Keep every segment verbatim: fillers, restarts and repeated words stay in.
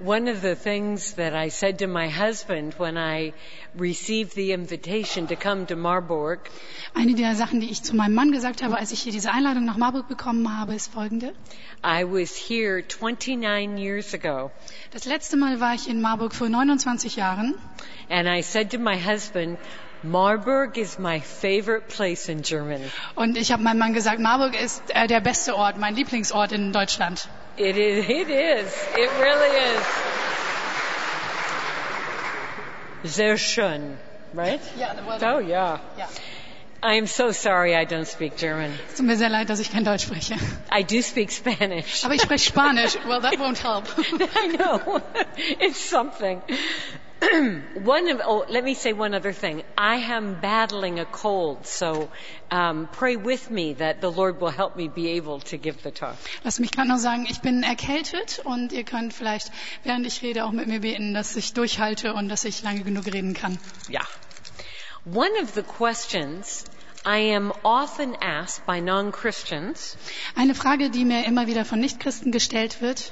One of the things that I said to my husband when I received the invitation to come to Marburg, Eine der Sachen, die ich zu meinem Mann gesagt habe, als ich hier diese Einladung nach Marburg bekommen habe, ist folgende. I was here twenty-nine years ago, Das letzte Mal war ich in Marburg vor neunundzwanzig Jahren and I said to my husband, Marburg is my favorite place in Germany. und ich habe meinem Mann gesagt, Marburg ist äh, der beste Ort, mein Lieblingsort in Deutschland. It is, it is, it really is. Sehr schön, right? Ja, Oh, yeah. ja. I am so sorry I don't speak German. Es tut mir sehr leid, dass ich kein Deutsch spreche. I do speak Spanish. Aber ich spreche Spanisch. Well, that won't help. I know. It's something. One of, oh, let me say one other thing. I am battling a cold, so um, pray with me that the Lord will help me be able to give the talk. Lass mich gerade noch sagen, ich bin erkältet und ihr könnt vielleicht, während ich rede, auch mit mir beten, dass ich durchhalte und dass ich lange genug reden kann. Yeah. One of the questions I am often asked by non-Christians, Eine Frage, die mir immer wieder von Nichtchristen gestellt wird: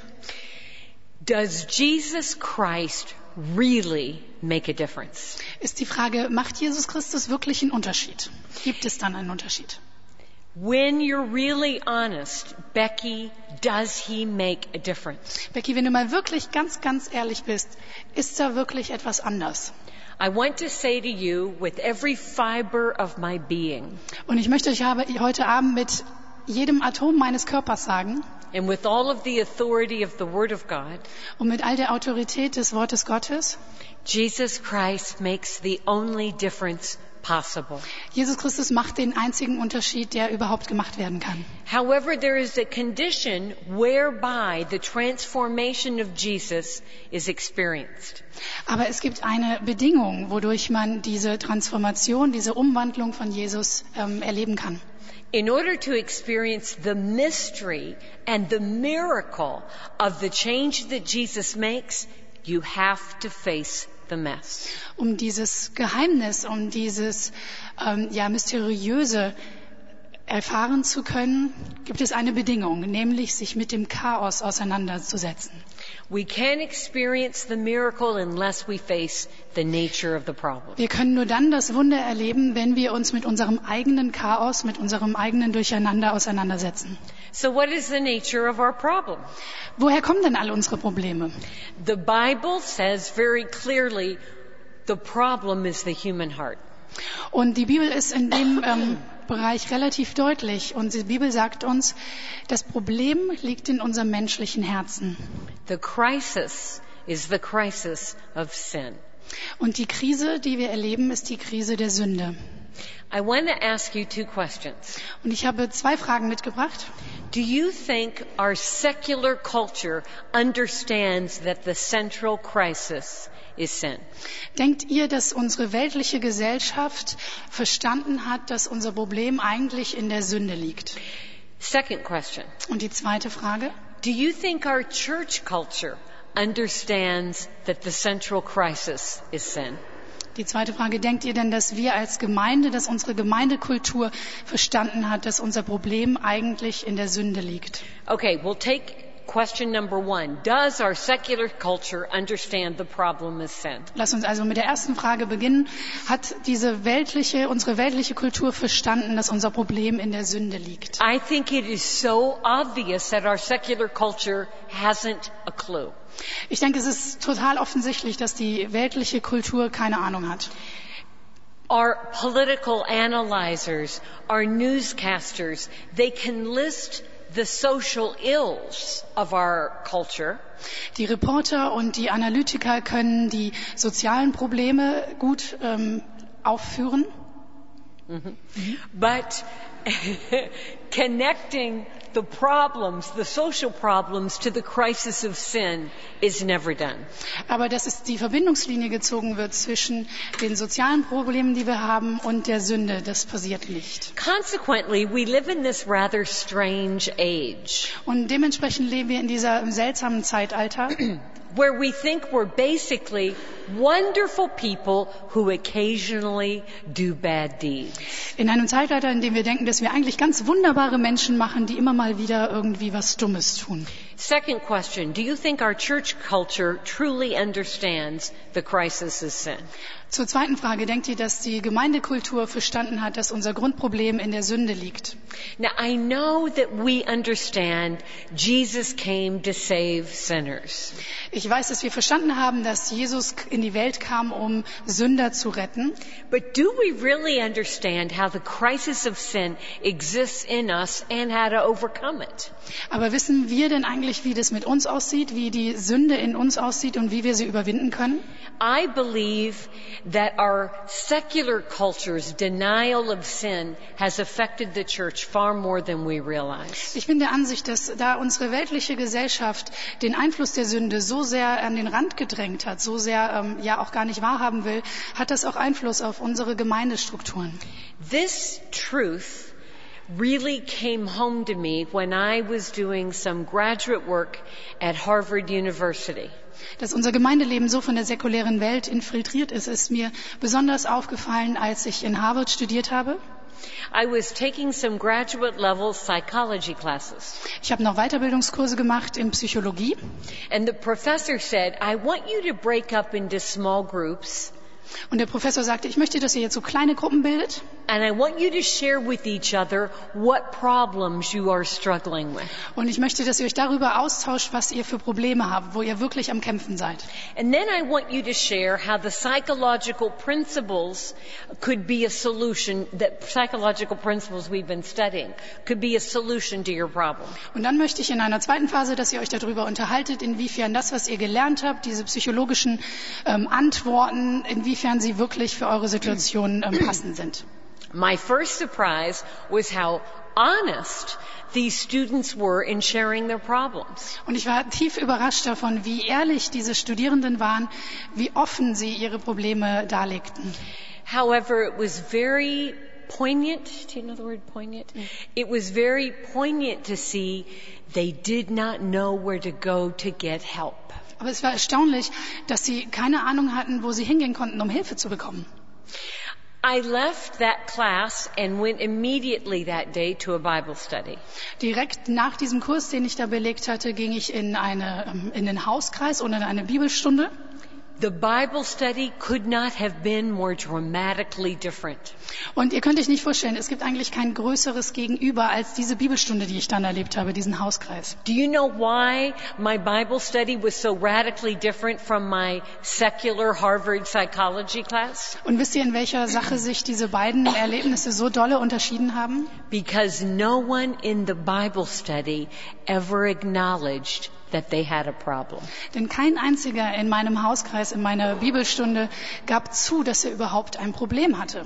does Jesus Christ really make a difference? ist die Frage, macht Jesus Christus wirklich einen Unterschied? Gibt es dann einen Unterschied? When you're really honest, Becky, does he make a difference? Becky, wenn du mal wirklich ganz, ganz ehrlich bist, ist da wirklich etwas anders? I want to say to you with every fiber of my being Und ich möchte euch habe heute Abend mit jedem Atom meines Körpers sagen and with all of the authority of the Word of God, und mit all der Autorität des Wortes Gottes: Jesus Christ makes the only difference possible. Jesus Christus macht den einzigen Unterschied, der überhaupt gemacht werden kann. However, there is a condition whereby the transformation of Jesus is experienced. Aber es gibt eine Bedingung, wodurch man diese Transformation, diese Umwandlung von Jesus ähm, erleben kann. In order to experience the mystery and the miracle of the change that Jesus makes, you have to face the mess. Um dieses Geheimnis, um dieses ähm, ja, Mysteriöse erfahren zu können, gibt es eine Bedingung, nämlich sich mit dem Chaos auseinanderzusetzen. We can't experience the miracle unless we face the nature of the problem. Wir können nur dann das Wunder erleben, wenn wir uns mit unserem eigenen Chaos, mit unserem eigenen Durcheinander auseinandersetzen. So what is the nature of our problem? Woher kommen denn all unsere Probleme? The Bible says very clearly the problem is the human heart. Und die Bibel ist in dem ähm, Bereich relativ deutlich. Und die Bibel sagt uns, das Problem liegt in unserem menschlichen Herzen. The crisis is the crisis of sin. Und die Krise, die wir erleben, ist die Krise der Sünde. I want to ask you two questions. Und ich habe zwei Fragen mitgebracht. Do you think our secular culture understands that the central crisis is sin? Denkt ihr, dass unsere weltliche Gesellschaft verstanden hat, dass unser Problem eigentlich in der Sünde liegt? Second question. Und die zweite Frage: Do you think our church culture understands that the central crisis is sin? Die zweite Frage: Denkt ihr denn, dass wir als Gemeinde, dass unsere Gemeindekultur verstanden hat, dass unser Problem eigentlich in der Sünde liegt? Okay, we'll take question number one. Does our secular culture understand the problem is sin? Lass uns also mit der ersten Frage beginnen. Hat diese weltliche, unsere weltliche Kultur verstanden, dass unser Problem in der Sünde liegt? I think it is so obvious that our secular culture hasn't a clue. Ich denke, es ist total offensichtlich, dass die weltliche Kultur keine Ahnung hat. Our political analyzers, our newscasters, they can list the social ills of our culture. Die Reporter und die Analytiker können die sozialen Probleme gut ähm, aufführen. Mm-hmm. But connecting the problems, the social problems, to the crisis of sin is never done. Aber dass es die Verbindungslinie gezogen wird zwischen den sozialen Problemen, die wir haben, und der Sünde, das passiert nicht. Consequently, we live in this rather strange age. Und dementsprechend leben wir in dieser seltsamen Zeitalter, where we think we're basically wonderful people who occasionally do bad deeds. In einem Zeitalter, in dem wir denken, dass wir eigentlich ganz wunderbare Menschen machen, die immer mal wieder irgendwie was Dummes tun. Second question, do you think our church culture truly understands the crisis of sin? Zur zweiten Frage, denkt ihr, dass die Gemeindekultur verstanden hat, dass unser Grundproblem in der Sünde liegt? Now, I know that we understand Jesus came to save sinners. Ich weiß, dass wir verstanden haben, dass Jesus in die Welt kam, um Sünder zu retten. But do we really understand how the crisis of sin exists in us and how to overcome it? Aber wissen wir denn eigentlich, wie das mit uns aussieht, wie die Sünde in uns aussieht und wie wir sie überwinden können? I believe that our secular culture's denial of sin has affected the church far more than we realize. Ich bin der Ansicht, dass da unsere weltliche Gesellschaft den Einfluss der Sünde so sehr an den Rand gedrängt hat, so sehr ähm, ja auch gar nicht wahrhaben will, hat das auch Einfluss auf unsere Gemeindestrukturen. This truth really came home to me when I was doing some graduate work at Harvard University. Dass unser Gemeindeleben so von der säkulären Welt infiltriert ist, ist mir besonders aufgefallen, als ich in Harvard studiert habe. I was taking some graduate level psychology classes. Ich habe noch Weiterbildungskurse gemacht in Psychologie. And the professor said, I want you to break up into small groups. Und der Professor sagte, ich möchte, dass ihr jetzt so kleine Gruppen bildet. And I want you to share with each other what problems you are struggling with. Und ich möchte, dass ihr euch darüber austauscht, was ihr für Probleme habt, wo ihr wirklich am Kämpfen seid. And then I want you to share how the psychological principles could be a solution, that psychological principles we've been studying could be a solution to your problem. Und dann möchte ich in einer zweiten Phase, dass ihr euch darüber unterhaltet, inwiefern das, was ihr gelernt habt, diese psychologischen ähm, Antworten, inwiefern sie wirklich für eure Situation ähm, passend sind. My first surprise was how honest these students were in sharing their problems. Und ich war tief überrascht davon, wie ehrlich diese Studierenden waren, wie offen sie ihre Probleme darlegten. However, it was very poignant. Do you know the word poignant? It was very poignant to see they did not know where to go to get help. Aber es war erstaunlich, dass sie keine Ahnung hatten, wo sie hingehen konnten, um Hilfe zu bekommen. I left that class and went immediately that day to a Bible study. Direkt nach diesem Kurs, den ich da belegt hatte, ging ich in, eine, in den Hauskreis und in eine Bibelstunde. The Bible study could not have been more dramatically different. Und ihr könnt euch nicht vorstellen, es gibt eigentlich kein größeres Gegenüber als diese Bibelstunde, die ich dann erlebt habe, diesen Hauskreis. Do you know why my Bible study was so radically different from my secular Harvard psychology class? Und wisst ihr, in welcher Sache sich diese beiden Erlebnisse so dolle unterschieden haben? Because no one in the Bible study ever acknowledged that they had a problem. Denn kein einziger in meinem Hauskreis, in meiner Bibelstunde, gab zu, dass er überhaupt ein Problem hatte.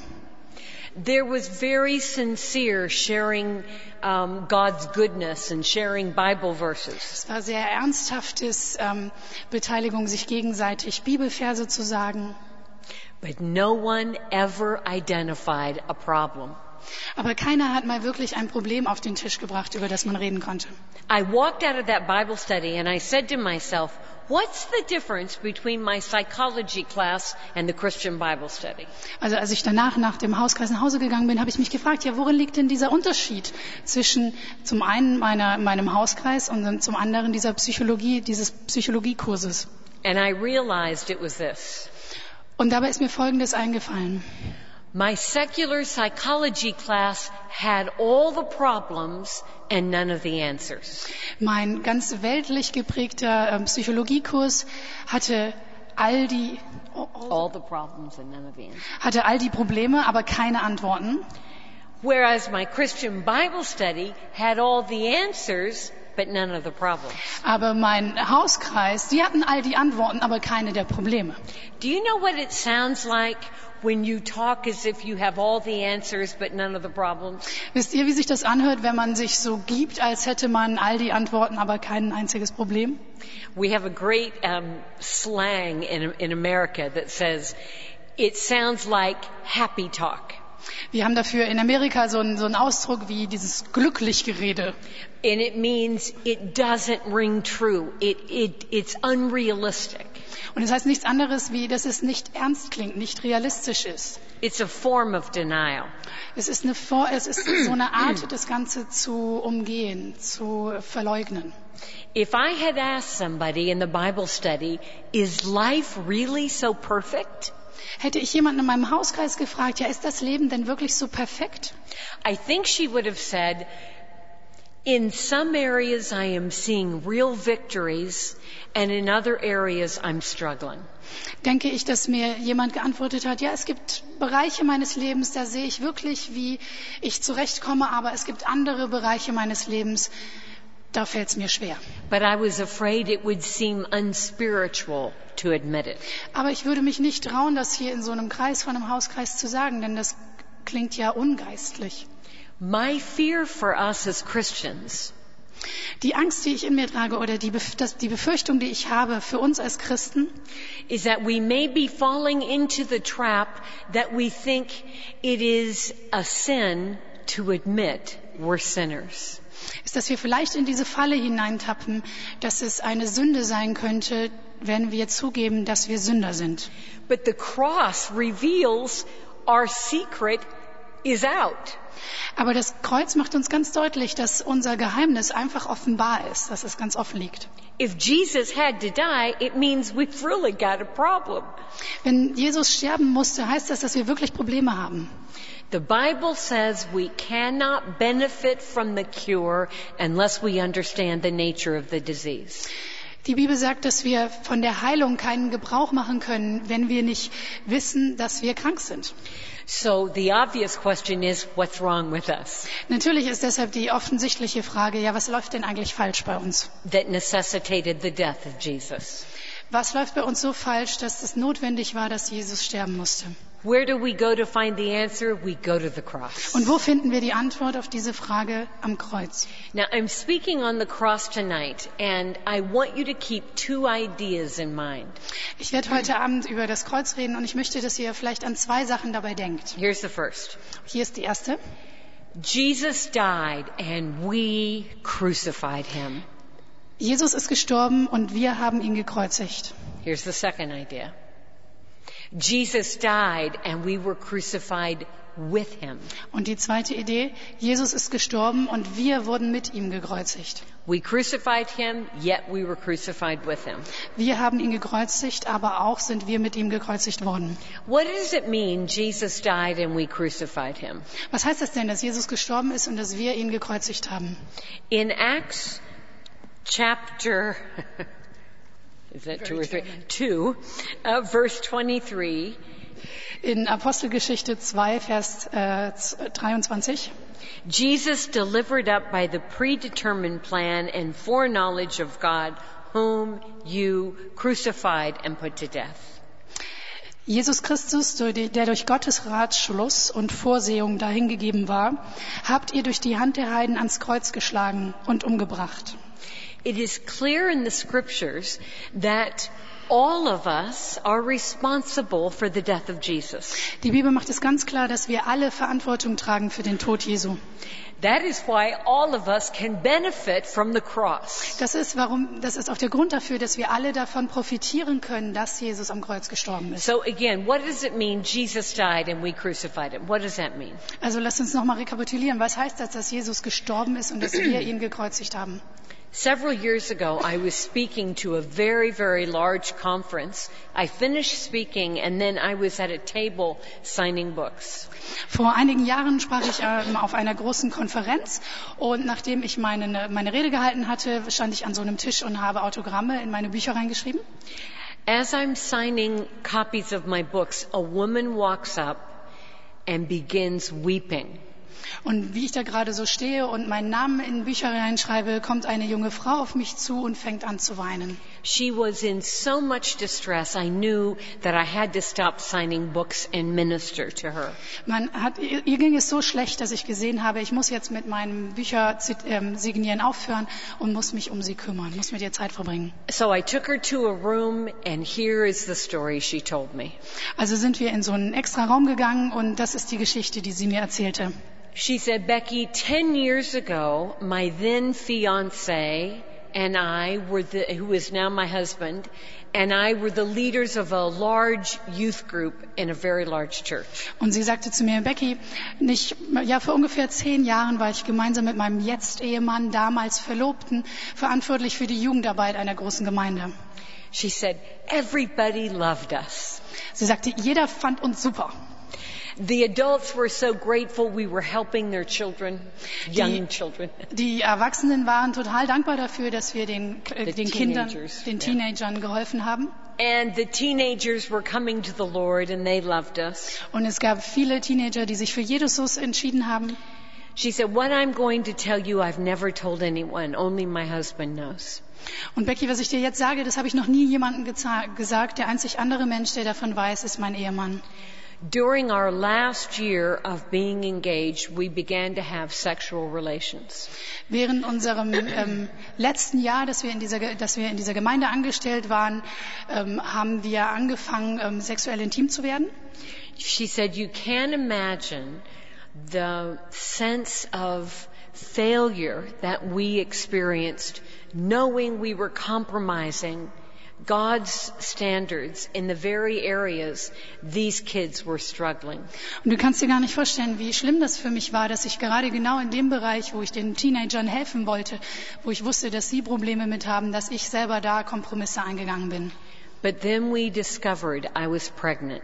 There was very sincere sharing um, God's goodness and sharing Bible verses. Es war sehr ernsthaftes ähm, Beteiligung, sich gegenseitig Bibelverse zu sagen. But no one ever identified a problem. Aber keiner hat mal wirklich ein Problem auf den Tisch gebracht, über das man reden konnte. I walked out of that Bible study and I said to myself, what's the difference between my psychology class and the Christian Bible study? Also als ich danach nach dem Hauskreis nach Hause gegangen bin, habe ich mich gefragt, ja, worin liegt denn dieser Unterschied zwischen zum einen meiner, meinem Hauskreis und dann zum anderen dieser Psychologie, dieses Psychologiekurses? And I realized it was this. Und dabei ist mir Folgendes eingefallen. My secular psychology class had all the problems and none of the answers. Mein ganz weltlich geprägter äh, Psychologiekurs hatte all die All the problems and none of the answers. hatte all die Probleme, aber keine Antworten. Whereas my Christian Bible study had all the answers but none of the problems. Aber mein Hauskreis, die hatten all die Antworten, aber keine der Probleme. Do you know what it sounds like when you talk as if you have all the answers but none of the problems? Wisst ihr, wie sich das anhört, wenn man sich so gibt, als hätte man all die Antworten, aber kein einziges Problem? We have a great um, slang in, in America that says, it sounds like happy talk. Wir haben dafür in Amerika so einen, so einen Ausdruck wie dieses Glücklichgerede. And it means it doesn't ring true. It, it, it's unrealistic. Und es heißt nichts anderes, wie dass es nicht ernst klingt, nicht realistisch ist. It's a form of denial. Es ist, eine Vor- es ist so eine Art, das Ganze zu umgehen, zu verleugnen. If I had asked somebody in the Bible study, is life really so perfect? Hätte ich jemanden in meinem Hauskreis gefragt, ja, ist das Leben denn wirklich so perfekt? I think she would have said, in some areas I am seeing real victories and in other areas I'm struggling. Denke ich, dass mir jemand geantwortet hat, ja, es gibt Bereiche meines Lebens, da sehe ich wirklich, wie ich zurechtkomme, aber es gibt andere Bereiche meines Lebens, da fällt es mir schwer. But I was afraid it would seem unspiritual to admit it. Aber ich würde mich nicht trauen, das hier in so einem Kreis, von einem Hauskreis zu sagen, denn das klingt ja ungeistlich. My fear for us as Christians Die Angst, die ich in mir trage, oder die, Bef- das, die Befürchtung, die ich habe für uns als Christen, is that we may be falling into the trap that we think it is a sin to admit we're sinners. ist, dass wir vielleicht in diese Falle hineintappen, dass es eine Sünde sein könnte, wenn wir zugeben, dass wir Sünder sind. But the cross reveals our secret is out. Aber das Kreuz macht uns ganz deutlich, dass unser Geheimnis einfach offenbar ist, dass es ganz offen liegt. If Jesus had to die, it means we've really got a problem. Wenn Jesus sterben musste, heißt das, dass wir wirklich Probleme haben. The Bible says we cannot benefit from the cure unless we understand the nature of the disease. Die Bibel sagt, dass wir von der Heilung keinen Gebrauch machen können, wenn wir nicht wissen, dass wir krank sind. So the obvious question is, what's wrong with us? Natürlich ist deshalb die offensichtliche Frage, ja, was läuft denn eigentlich falsch bei uns? That necessitated the death of Jesus. Was läuft bei uns so falsch, dass es notwendig war, dass Jesus sterben musste? Where do we go to find the answer? We go to the cross. Und wo finden wir die Antwort auf diese Frage? Am Kreuz. Now, I'm speaking on the cross tonight, and I want you to keep two ideas in mind. Ich werde heute Abend über das Kreuz reden und ich möchte, dass ihr vielleicht an zwei Sachen dabei denkt. Here's the first. Hier ist die erste. Jesus died, and we crucified him. Jesus ist gestorben und wir haben ihn gekreuzigt. Here's the second idea. Jesus died, and we were crucified with him. Und die zweite Idee, Jesus ist gestorben und wir wurden mit ihm gekreuzigt. We crucified him, yet we were crucified with him. Wir haben ihn gekreuzigt, aber auch sind wir mit ihm gekreuzigt worden. What does it mean, Jesus died and we crucified him? Was heißt das denn, dass Jesus gestorben ist und dass wir ihn gekreuzigt haben? In Acts chapter, is that two or three? Two, uh, verse twenty-three. In Apostelgeschichte zwei, Vers äh, dreiundzwanzig. Jesus delivered up by the predetermined plan and foreknowledge of God, whom you crucified and put to death. Jesus Christus, der durch Gottes Ratschluss und Vorsehung dahingegeben war, habt ihr durch die Hand der Heiden ans Kreuz geschlagen und umgebracht. It is clear in the scriptures that all of us are responsible for the death of Jesus. Die Bibel macht es ganz klar, dass wir alle Verantwortung tragen für den Tod Jesu. That is why all of us can benefit from the cross. Das ist warum, das ist auch der Grund dafür, dass wir alle davon profitieren können, dass Jesus am Kreuz gestorben ist. So again, what does it mean Jesus died and we crucified him? What does that mean? Also lasst uns nochmal rekapitulieren. Was heißt das, dass Jesus gestorben ist und dass wir ihn gekreuzigt haben? Several years ago, I was speaking to a very, very large conference. I finished speaking and then I was at a table signing books. Vor einigen Jahren sprach ich ähm, auf einer großen Konferenz und nachdem ich meine, meine Rede gehalten hatte, stand ich an so einem Tisch und habe Autogramme in meine Bücher reingeschrieben. As I'm signing copies of my books, a woman walks up and begins weeping. Und wie ich da gerade so stehe und meinen Namen in Bücher reinschreibe, kommt eine junge Frau auf mich zu und fängt an zu weinen. She was in so much distress, I knew that I had to stop signing books and minister to her. Man hat, ihr, ihr ging es so schlecht, dass ich gesehen habe, ich muss jetzt mit meinem Bücher ähm, signieren aufhören und muss mich um sie kümmern, muss mit ihr Zeit verbringen. So I took her to a room and here is the story she told me. Also sind wir in so einen extra Raum gegangen und das ist die Geschichte, die sie mir erzählte. She said, Becky, ten years ago, my then fiancé and I were the, who is now my husband, and I were the leaders of a large youth group in a very large church. Und sie sagte zu mir, Becky, nicht, ja, vor ungefähr zehn Jahren war ich gemeinsam mit meinem Jetzt-Ehemann, damals Verlobten, verantwortlich für die Jugendarbeit einer großen Gemeinde. She said, everybody loved us. Sie sagte, jeder fand uns super. The adults were so grateful we were helping their children, young Die, children. die Erwachsenen waren total dankbar dafür, dass wir den, äh, The den Kindern, teenagers, den yeah. Teenagern geholfen haben. And the teenagers were coming to the Lord and they loved us. Und es gab viele Teenager, die sich für Jesus entschieden haben. She said, what I'm going to tell you, I've never told anyone. Only my husband knows. Und Becky, was ich dir jetzt sage, das habe ich noch nie jemandem geza- gesagt. Der einzig andere Mensch, der davon weiß, ist mein Ehemann. During our last year of being engaged, we began to have sexual relations. Während unserem ähm, letzten Jahr, dass wir in dieser, Ge- dass wir in dieser Gemeinde angestellt waren, ähm, haben wir angefangen, ähm, sexuell intim zu werden. She said, you can't imagine the sense of failure that we experienced knowing we were compromising God's standards in the very areas these kids were struggling. Und du kannst dir gar nicht vorstellen, wie schlimm das für mich war, dass ich gerade genau in dem Bereich, wo ich den Teenagern helfen wollte, wo ich wusste, dass sie Probleme mit haben, dass ich selber da Kompromisse eingegangen bin. But then we discovered I was pregnant.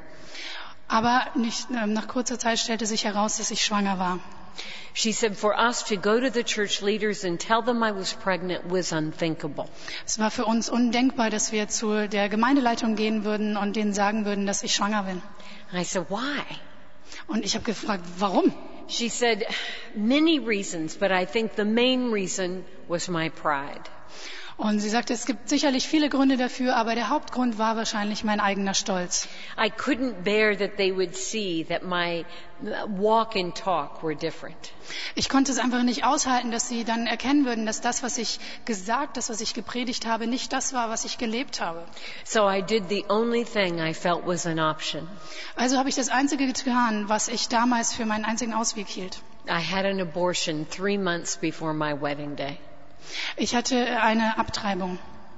Aber nicht, ähm, nach kurzer Zeit stellte sich heraus, dass ich schwanger war. She said, for us to go to the church leaders and tell them I was pregnant was unthinkable. Es war für uns undenkbar, dass wir zu der Gemeindeleitung gehen würden und denen sagen würden, dass ich schwanger bin. I said, why? Und ich habe gefragt, warum? She said, many reasons, but I think the main reason was my pride. Und sie sagte, es gibt sicherlich viele Gründe dafür, aber der Hauptgrund war wahrscheinlich mein eigener Stolz. I couldn't bear that they would see that my walk and talk were different. Ich konnte es einfach nicht aushalten, dass sie dann erkennen würden, dass das, was ich gesagt, das, was ich gepredigt habe, nicht das war, was ich gelebt habe. So I did the only thing I felt was an option. Also habe ich das Einzige getan, was ich damals für meinen einzigen Ausweg hielt. I had an abortion three months before my wedding day. Ich hatte eine Abtreibung.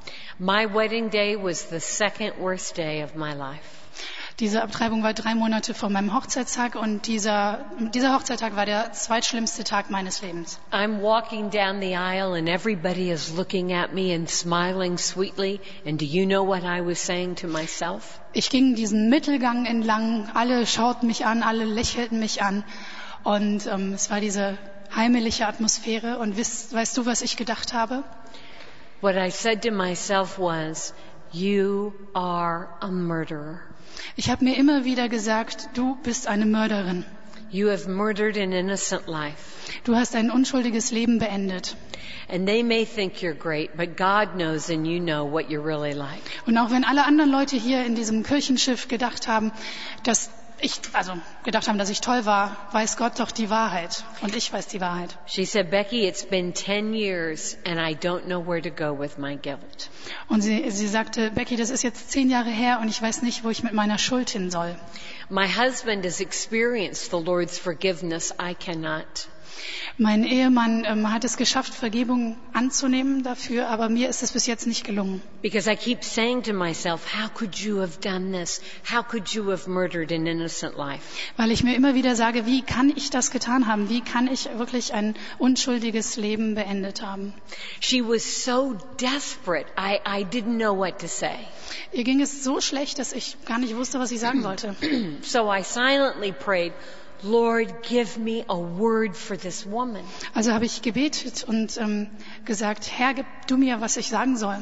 My wedding day was the second worst day of my life. Diese Abtreibung war drei Monate vor meinem Hochzeitstag und dieser, dieser Hochzeitstag war der zweitschlimmste Tag meines Lebens. I'm walking down the aisle and everybody is looking at me and smiling sweetly. And do you know what I was saying to myself? Ich ging diesen Mittelgang entlang, alle schauten mich an, alle lächelten mich an und ähm, es war diese heimelige Atmosphäre. Und weißt, weißt du, was ich gedacht habe? What I said to myself was, you are a murderer. Ich habe mir immer wieder gesagt, du bist eine Mörderin. You have murdered an innocent life. Du hast ein unschuldiges Leben beendet. And they may think you're great, but God knows and you know what you're really like. Und auch wenn alle anderen Leute hier in diesem Kirchenschiff gedacht haben, dass ich, also gedacht haben, dass ich toll war, weiß Gott doch die Wahrheit. Und ich weiß die Wahrheit. She said, Becky, it's been ten years and I don't know where to go with my guilt. Und sie, sie sagte, Becky, das ist jetzt zehn Jahre her und ich weiß nicht, wo ich mit meiner Schuld hin soll. My husband has experienced the Lord's forgiveness. I cannot. Mein Ehemann ähm, hat es geschafft, Vergebung anzunehmen dafür, aber mir ist es bis jetzt nicht gelungen. Because I keep saying to myself, how could you have done this? How could you have murdered an innocent life? Weil ich mir immer wieder sage, wie kann ich das getan haben? Wie kann ich wirklich ein unschuldiges Leben beendet haben? She was so desperate. I, I didn't know what to say. Ihr ging es so schlecht, dass ich gar nicht wusste, was ich sagen sollte. So I silently prayed, Lord, give me a word for this woman. Also habe ich gebetet und ähm, gesagt, Herr, gib du mir, was ich sagen soll.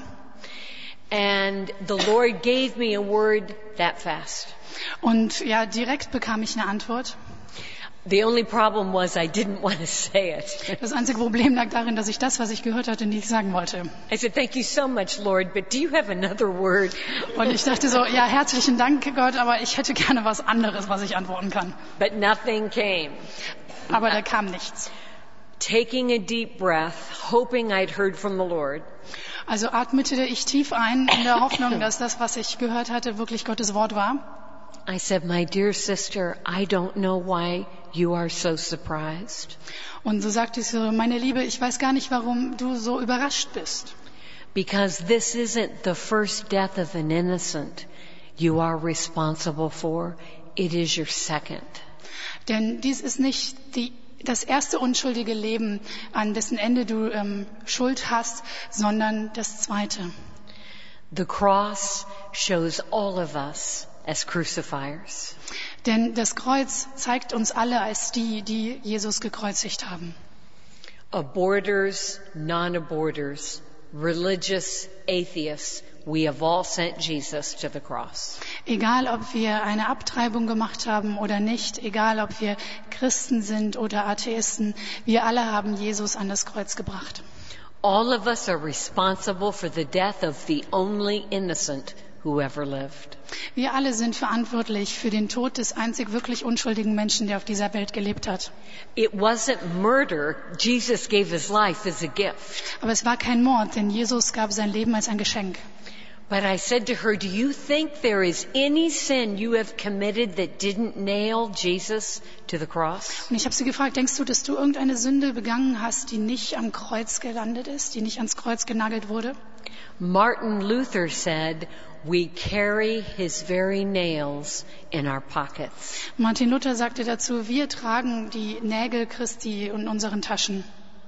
And the Lord gave me a word that fast. Und ja, direkt bekam ich eine Antwort. The only problem was I didn't want to say it. Das einzige Problem lag darin, dass ich das, was ich gehört hatte, nicht sagen wollte. I said, thank you so much, Lord, but do you have another word? Und ich dachte so, ja, herzlichen Dank, Gott, aber ich hätte gerne was anderes, was ich antworten kann. But nothing came. Aber da kam nichts. Taking a deep breath, hoping I'd heard from the Lord. Also atmete ich tief ein, in der Hoffnung, dass das, was ich gehört hatte, wirklich Gottes Wort war. I said, my dear sister, I don't know why you are so surprised. Und so sagte ich so, meine Liebe, ich weiß gar nicht, warum du so überrascht bist. Because this isn't the first death of an innocent you are responsible for. It is your second. Denn dies ist nicht die, das erste unschuldige Leben, an dessen Ende du ähm, Schuld hast, sondern das zweite. The cross shows all of us as crucifiers. Denn das Kreuz zeigt uns alle als die, die Jesus gekreuzigt haben. Aborters, non-aborters, religious, atheists, we have all sent Jesus to the cross. Egal, ob wir eine Abtreibung gemacht haben oder nicht, egal, ob wir Christen sind oder Atheisten, wir alle haben Jesus an das Kreuz gebracht. All of us are responsible for the death of the only innocent who ever lived. Wir alle sind verantwortlich für den Tod des einzig wirklich unschuldigen Menschen, der auf dieser Welt gelebt hat. It wasn't murder. Jesus gave his life as a gift. Aber es war kein Mord, denn Jesus gab sein Leben als ein Geschenk. But I said to her, do you think there is any sin you have committed that didn't nail Jesus to the cross? Und ich habe sie gefragt, denkst du, dass du irgendeine Sünde begangen hast, die nicht am Kreuz gelandet ist, die nicht ans Kreuz genagelt wurde? Martin Luther said, we carry his very nails in our pockets. Martin Luther sagte dazu, wir tragen die Nägel Christi in unseren Taschen.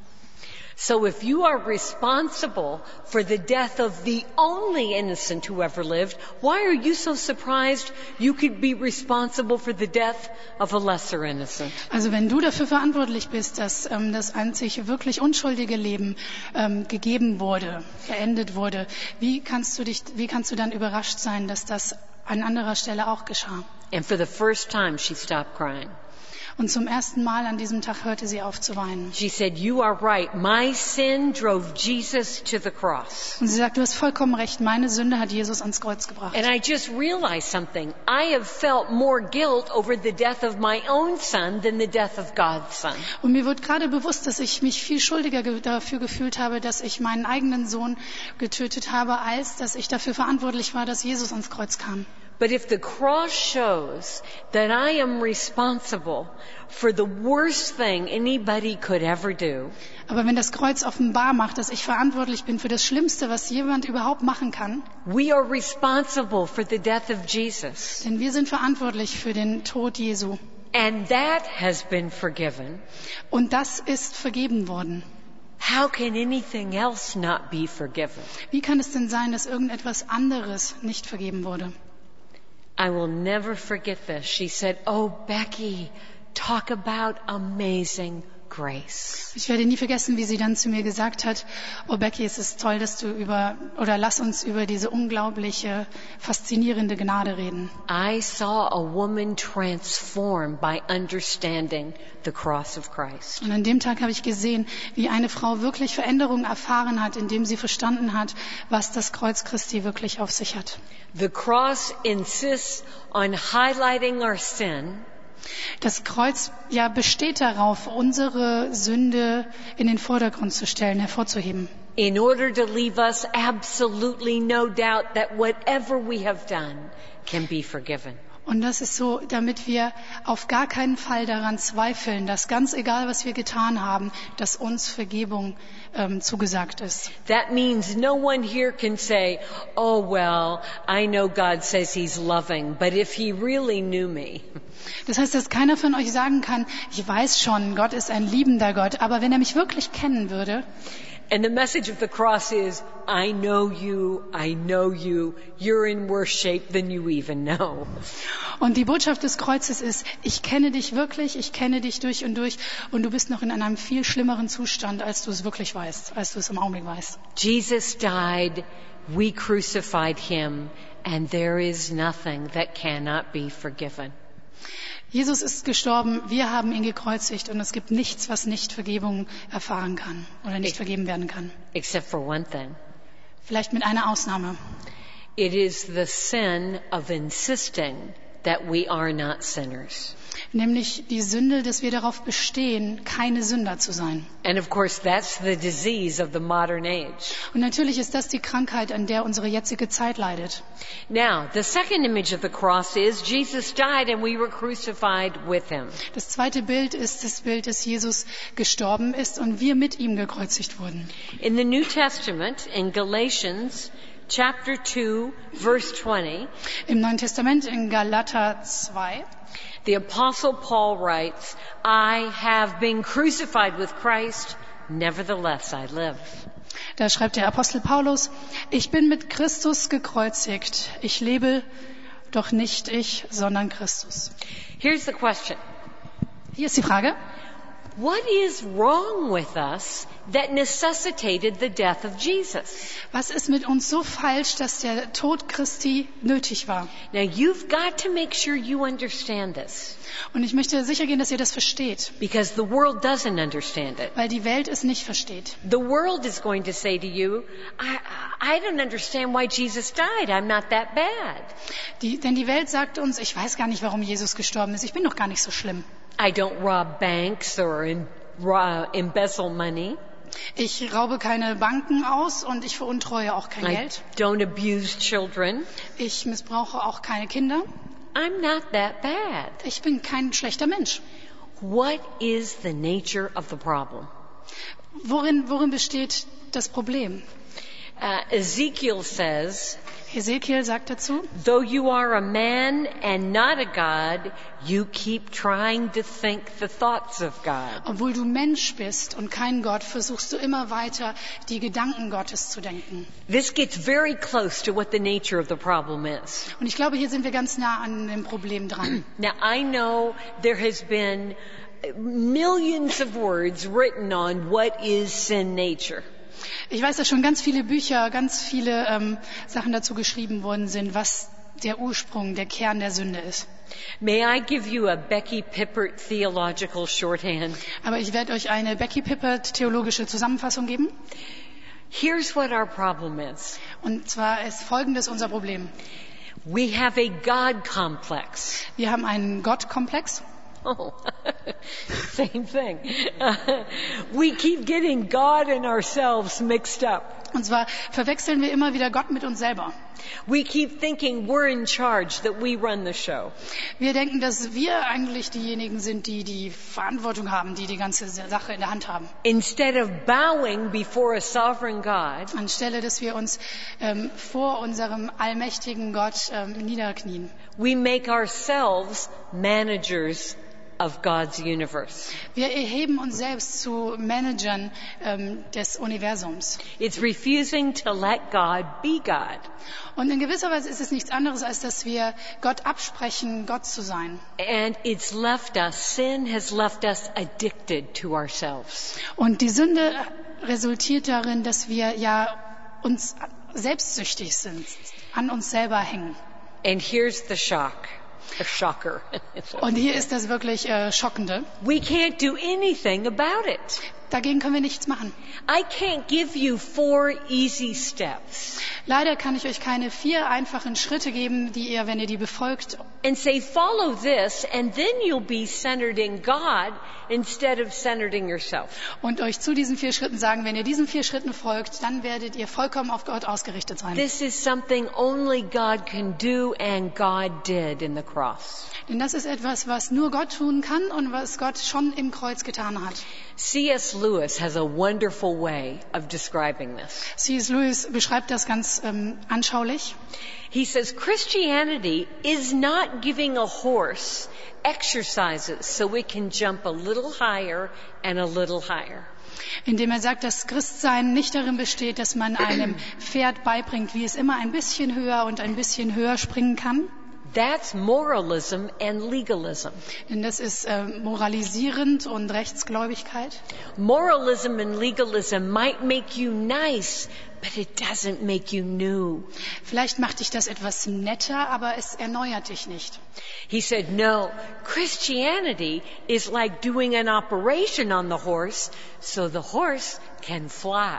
So if you are responsible for the death of the only innocent who ever lived, why are you so surprised you could be responsible for the death of a lesser innocent? Also wenn du dafür verantwortlich bist, dass ähm, das einzig wirklich unschuldige Leben ähm, gegeben wurde, beendet wurde, wie kannst du dich, wie kannst du dann überrascht sein, dass das an anderer Stelle auch geschah? And for the first time she stopped crying. Und zum ersten Mal an diesem Tag hörte sie auf zu weinen. She said, you are right. My sin drove Jesus to the cross. Und sie sagt, du hast vollkommen recht, meine Sünde hat Jesus ans Kreuz gebracht. And I just realized something. I have felt more guilt over the death of my own son than the death of God's son. Und mir wird gerade bewusst, dass ich mich viel schuldiger ge- dafür gefühlt habe, dass ich meinen eigenen Sohn getötet habe, als dass ich dafür verantwortlich war, dass Jesus ans Kreuz kam. But if the cross shows that I am responsible for the worst thing anybody could ever do, Aber wenn das Kreuz offenbar macht, dass ich verantwortlich bin für das Schlimmste, was jemand überhaupt machen kann, we are responsible for the death of Jesus. denn wir sind verantwortlich für den Tod Jesu. And that has been forgiven. Und das ist vergeben worden. How can anything else not be forgiven? Wie kann es denn sein, dass irgendetwas anderes nicht vergeben wurde? I will never forget this. She said, oh, Becky, talk about amazing grace. Ich werde nie vergessen, wie sie dann zu mir gesagt hat, oh Becky, es ist toll, dass du über, oder lass uns über diese unglaubliche, faszinierende Gnade reden. I saw a woman transformed by understanding the cross of Christ. Und an dem Tag habe ich gesehen, wie eine Frau wirklich Veränderung erfahren hat, indem sie verstanden hat, was das Kreuz Christi wirklich auf sich hat. The cross insists on highlighting our sin. Das Kreuz ja besteht darauf, unsere Sünde in den Vordergrund zu stellen, hervorzuheben. In order to leave us absolutely no doubt that whatever we have done can be forgiven. Und das ist so, damit wir auf gar keinen Fall daran zweifeln, dass ganz egal, was wir getan haben, dass uns Vergebung ähm, zugesagt ist. That means no one here can say, oh, well, I know God says he's loving, but if he really knew me. Das heißt, dass keiner von euch sagen kann, ich weiß schon, Gott ist ein liebender Gott, aber wenn er mich wirklich kennen würde. And the message of the cross is, I know you, I know you, you're in worse shape than you even know. Und die Botschaft des Kreuzes ist, ich kenne dich wirklich, ich kenne dich durch und durch und du bist noch in einem viel schlimmeren Zustand, als du es wirklich weißt, als du es im Augenblick weißt. Jesus died, we crucified him, and there is nothing that cannot be forgiven. Jesus ist gestorben, wir haben ihn gekreuzigt und es gibt nichts, was nicht Vergebung erfahren kann oder nicht vergeben werden kann. Except for one thing. Vielleicht mit einer Ausnahme. It is the sin of insisting that we are not sinners. Nämlich die Sünde, dass wir darauf bestehen, keine Sünder zu sein. And of course, that's the disease of the modern age. Und natürlich ist das die Krankheit, an der unsere jetzige Zeit leidet. Now, the second image of the cross is Jesus died and we were crucified with him. Das zweite Bild ist das Bild, dass Jesus gestorben ist und wir mit ihm gekreuzigt wurden. In the New Testament, in Galatians chapter two, verse twenty, Im Neuen Testament in Galater zwei, the Apostle Paul writes, I have been crucified with Christ, nevertheless I live. da schreibt der Apostel Paulus, ich bin mit Christus gekreuzigt. Ich lebe, doch nicht ich, sondern Christus. Here's the question. Hier ist die Frage. What is wrong with us that necessitated the death of Jesus? Was ist mit uns so falsch, dass der Tod Christi nötig war? Now you've got to make sure you understand this, Und ich möchte sicher gehen, dass ihr das versteht, because the world doesn't understand it. weil die Welt es nicht versteht. The world is going to say to you, I, I don't understand why Jesus died. I'm not that bad. Die, denn die Welt sagt uns, ich weiß gar nicht, warum Jesus gestorben ist. Ich bin doch gar nicht so schlimm. I don't rob banks or em, ro- embezzle money. Ich raube keine Banken aus und ich veruntreue auch kein I Geld. don't abuse children. Ich missbrauche auch keine Kinder. I'm not that bad. Ich bin kein schlechter Mensch. What is the nature of the problem? Worin, worin besteht das Problem? Uh, Ezekiel says, Ezekiel sagt dazu, though you are a man and not a God, you keep trying to think the thoughts of God. obwohl du Mensch bist und kein Gott, versuchst du immer weiter, die Gedanken Gottes zu denken. This gets very close to what the nature of the problem is. Und ich glaube, hier sind wir ganz nah an dem Problem dran. Now, I know there has been millions of words written on what is sin nature. Ich weiß, dass schon ganz viele Bücher, ganz viele ähm, Sachen dazu geschrieben worden sind, was der Ursprung, der Kern der Sünde ist. May I give you a Becky Pippert theological shorthand? Aber ich werde euch eine Becky Pippert theologische Zusammenfassung geben. Here's what our problem is. Und zwar ist folgendes unser Problem. We have a God complex. Wir haben einen Gottkomplex. Oh, same thing. Uh, we keep getting God and ourselves mixed up. Und zwar verwechseln wir immer wieder Gott mit uns selber. We keep thinking we're in charge, that we run the show. Wir denken, dass wir eigentlich diejenigen sind, die die Verantwortung haben, die die ganze Sache in der Hand haben. Instead of bowing before a sovereign God, Anstelle, dass wir uns ähm, vor unserem allmächtigen Gott ähm, niederknien. we make ourselves managers of God's universe. Wir erheben uns selbst zu Managern ähm, des Universums. It's refusing to let God be God. Und in gewisser Weise ist es nichts anderes, als dass wir Gott absprechen, Gott zu sein. And it's left us, sin has left us addicted to ourselves. Und die Sünde resultiert darin, dass wir ja uns selbstsüchtig sind, an uns selber hängen. And here's the shock, a shocker. Und hier ist das wirklich äh, Schockende. We can't do anything about it. Dagegen können wir nichts machen. I can't give you four easy steps Leider kann ich euch keine vier einfachen Schritte geben, die ihr, wenn ihr die befolgt, and say, follow this, and then you'll be centered in God instead of centered in yourself. und euch zu diesen vier Schritten sagen, wenn ihr diesen vier Schritten folgt, dann werdet ihr vollkommen auf Gott ausgerichtet sein. This is something only God can do and God did in the cross. Denn das ist etwas, was nur Gott tun kann und was Gott schon im Kreuz getan hat. C S Lewis has a wonderful way of describing this. C S Lewis beschreibt das ganz ähm, anschaulich. He says, Christianity is not giving a horse exercises so it can jump a little higher and a little higher. Indem er sagt, dass Christsein nicht darin besteht, dass man einem Pferd beibringt, wie es immer ein bisschen höher und ein bisschen höher springen kann. That's moralism and legalism. Denn das ist äh, moralisierend und Rechtsgläubigkeit. Moralism and legalism might make you nice, but it doesn't make you new. Vielleicht macht dich das etwas netter, aber es erneuert dich nicht. He said, no, Christianity is like doing an operation on the horse so the horse can fly.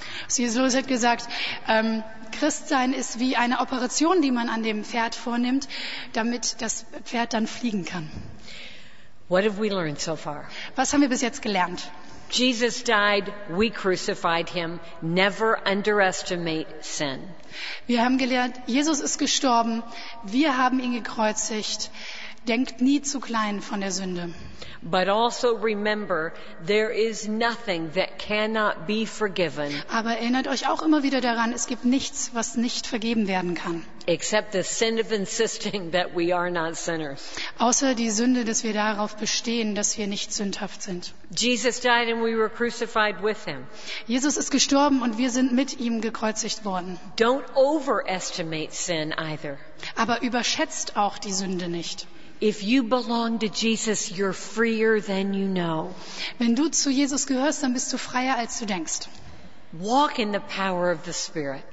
C S Lewis hat gesagt, ähm, Christsein ist wie eine Operation, die man an dem Pferd vornimmt, damit das Pferd dann fliegen kann. What have we learned so far? Was haben wir bis jetzt gelernt? Jesus died, we crucified him. Never underestimate sin. Wir haben gelernt, Jesus ist gestorben, wir haben ihn gekreuzigt. Denkt nie zu klein von der Sünde. But also remember, there is nothing that cannot be forgiven. Aber erinnert euch auch immer wieder daran, es gibt nichts, was nicht vergeben werden kann. Except the sin of insisting that we are not sinners. Außer die Sünde, dass wir darauf bestehen, dass wir nicht sündhaft sind. Jesus died and we were crucified with him. Jesus ist gestorben und wir sind mit ihm gekreuzigt worden. Don't overestimate sin either. Aber überschätzt auch die Sünde nicht. If you belong to Jesus, you're freer than you know. Wenn du zu Jesus gehörst, dann bist du freier, als du denkst. Walk in the power of the Spirit.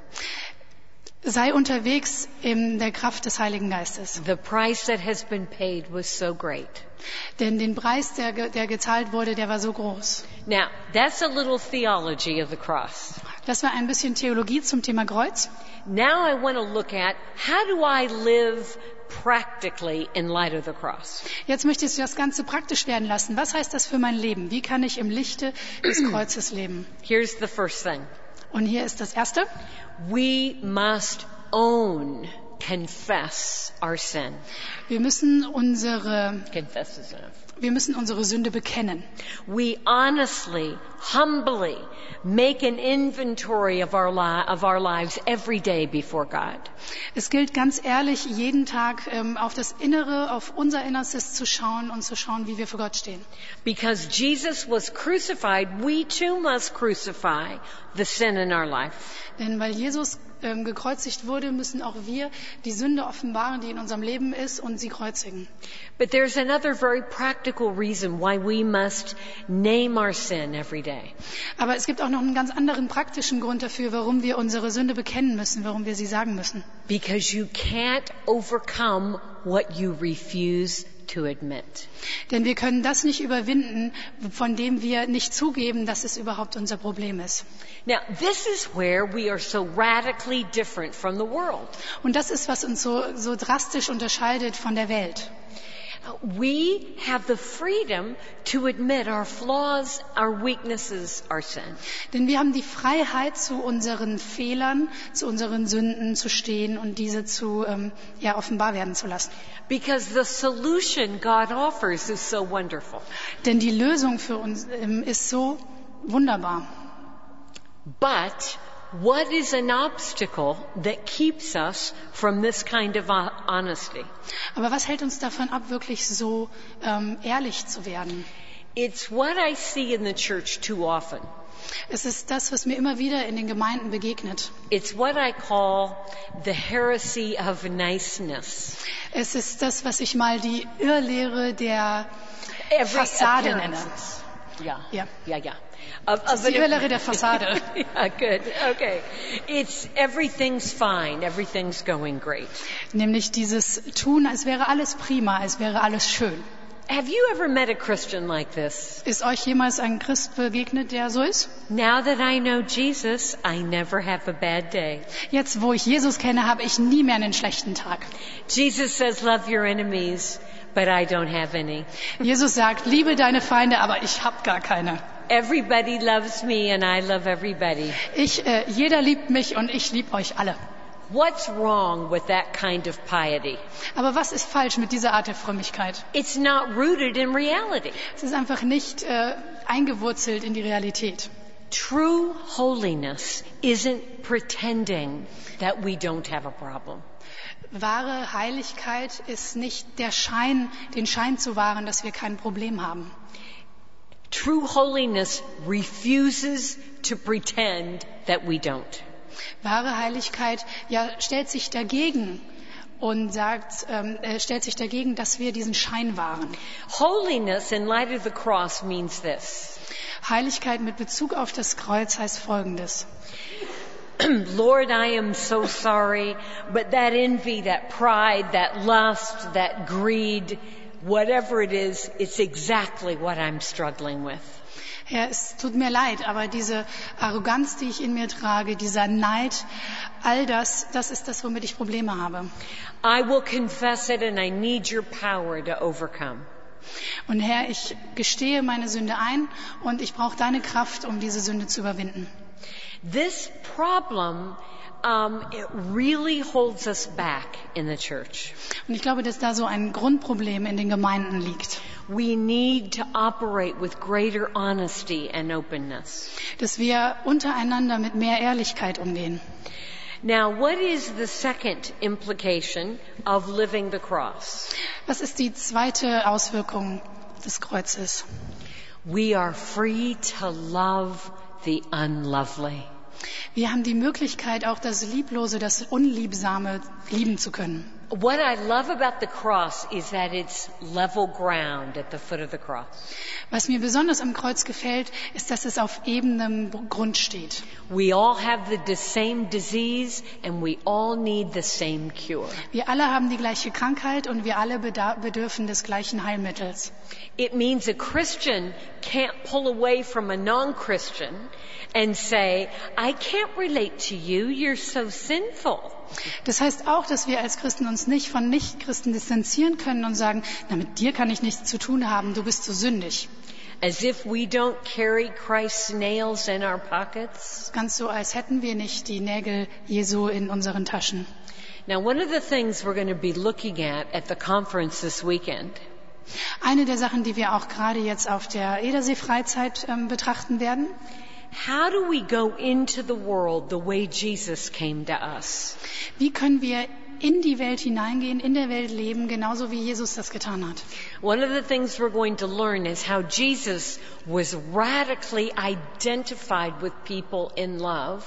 Sei unterwegs in der Kraft des Heiligen Geistes. The price that has been paid was so great. Denn den Preis, der, der gezahlt wurde, der war so groß. Now, that's a little theology of the cross. Das war ein bisschen Theologie zum Thema Kreuz. Now I want to look at how do I live practically in light of the cross. Jetzt möchte ich das Ganze praktisch werden lassen. Was heißt das für mein Leben? Wie kann ich im Lichte des Kreuzes leben? Here's the first thing. Und hier ist das Erste. We must own, confess our sin. Wir müssen unsere, Confess is enough. wir müssen unsere Sünde bekennen. We honestly, humbly make an inventory of our, li- of our lives every day before God. Es gilt ganz ehrlich, jeden Tag ähm, auf das Innere, auf unser Innerstes zu schauen und zu schauen, wie wir vor Gott stehen. Because Jesus was crucified, we too must crucify the sin in our life. Denn weil Jesus ähm, gekreuzigt wurde, müssen auch wir die Sünde offenbaren, die in unserem Leben ist, und sie kreuzigen. But there's another very practical reason why we must name our sin every day. Aber es gibt auch noch einen ganz anderen praktischen Grund dafür, warum wir unsere Sünde bekennen müssen, warum wir sie sagen müssen. Because you can't overcome what you refuse to admit. Denn wir können das nicht überwinden, von dem wir nicht zugeben, dass es überhaupt unser Problem ist. Now, this is where we are so radically different from the world. Und das ist, was uns so, so drastisch unterscheidet von der Welt. We have the freedom to admit our flaws, our weaknesses, our sin. Denn wir haben die Freiheit, zu unseren Fehlern, zu unseren Sünden zu stehen und diese zu ähm, ja, offenbar werden zu lassen. Because the solution God offers is so wonderful. Denn die Lösung für uns ähm, ist so wunderbar. But what is an obstacle that keeps us from this kind of honesty? Aber was hält uns davon ab, wirklich so ähm, ehrlich zu werden? It's what I see in the church too often. Es ist das, was mir immer wieder in den Gemeinden begegnet. It's what I call the heresy of niceness. Es ist das, was ich mal die Irrlehre der Every Fassade nenne. appearances. Yeah. Ja. Yeah, yeah. Of, Das ist of die an- Irrlehre der Fassade. yeah, good. Okay. It's everything's fine. Everything's going great. Nämlich dieses Tun, als wäre alles prima, als wäre alles schön. Have you ever met a Christian like this? Ist euch jemals ein Christ begegnet, der so ist? Now that I know Jesus, I never have a bad day. Jetzt, wo ich Jesus kenne, habe ich nie mehr einen schlechten Tag. Jesus says, love your enemies, but I don't have any. Jesus sagt, liebe deine Feinde, aber ich habe gar keine. Everybody loves me and I love everybody. Ich, äh, jeder liebt mich und ich liebe euch alle. What's wrong with that kind of piety? Aber was ist falsch mit dieser Art der Frömmigkeit? It's not rooted in reality. Es ist einfach nicht äh, eingewurzelt in die Realität. True holiness isn't pretending that we don't have a problem. Wahre Heiligkeit ist nicht der Schein, den Schein zu wahren, dass wir kein Problem haben. True holiness refuses to pretend that we don't. Wahre Heiligkeit ja, stellt sich dagegen und sagt, ähm, äh, stellt sich dagegen, dass wir diesen Schein wahren. Holiness in light of the cross means this. Heiligkeit mit Bezug auf das Kreuz heißt Folgendes. Lord, I am so sorry, but that envy, that pride, that lust, that greed, whatever it is, it's exactly what I'm struggling with. Herr, es tut mir leid, aber diese Arroganz, die ich in mir trage, dieser Neid, all das, das ist das, womit ich Probleme habe. I will confess it and I need your power to overcome. Und Herr, ich gestehe meine Sünde ein und ich brauche deine Kraft, um diese Sünde zu überwinden. This problem, um, it really holds us back in the church. Und ich glaube, dass da so ein Grundproblem in den Gemeinden liegt. We need to operate with greater honesty and openness. Dass wir untereinander mit mehr Ehrlichkeit umgehen. Now, what is the second implication of living the cross? Was ist die zweite Auswirkung des Kreuzes? We are free to love the unlovely. Wir haben die Möglichkeit, auch das Lieblose, das Unliebsame lieben zu können. What I love about the cross is that it's level ground at the foot of the cross. Was mir besonders am Kreuz gefällt, ist, dass es auf ebenem Grund steht. We all have the same disease and we all need the same cure. Wir alle haben die gleiche Krankheit und wir alle bedürfen des gleichen Heilmittels. It means a Christian can't pull away from a non-Christian and say, I can't relate to you, you're so sinful. Das heißt auch, dass wir als Christen uns nicht von Nicht-Christen distanzieren können und sagen, na, mit dir kann ich nichts zu tun haben, du bist so sündig. As if we don't carry Christ's nails in our pockets. Ganz so, als hätten wir nicht die Nägel Jesu in unseren Taschen. Now, one of the things we're going to be looking at at the conference this weekend Eine der Sachen, die wir auch gerade jetzt auf der Edersee-Freizeit ähm, betrachten werden. How do we go into the world the way Jesus came to us? Wie können wir in die Welt hineingehen, in der Welt leben, genauso wie Jesus das getan hat? One of the things we're going to learn is how Jesus was radically identified with people in love.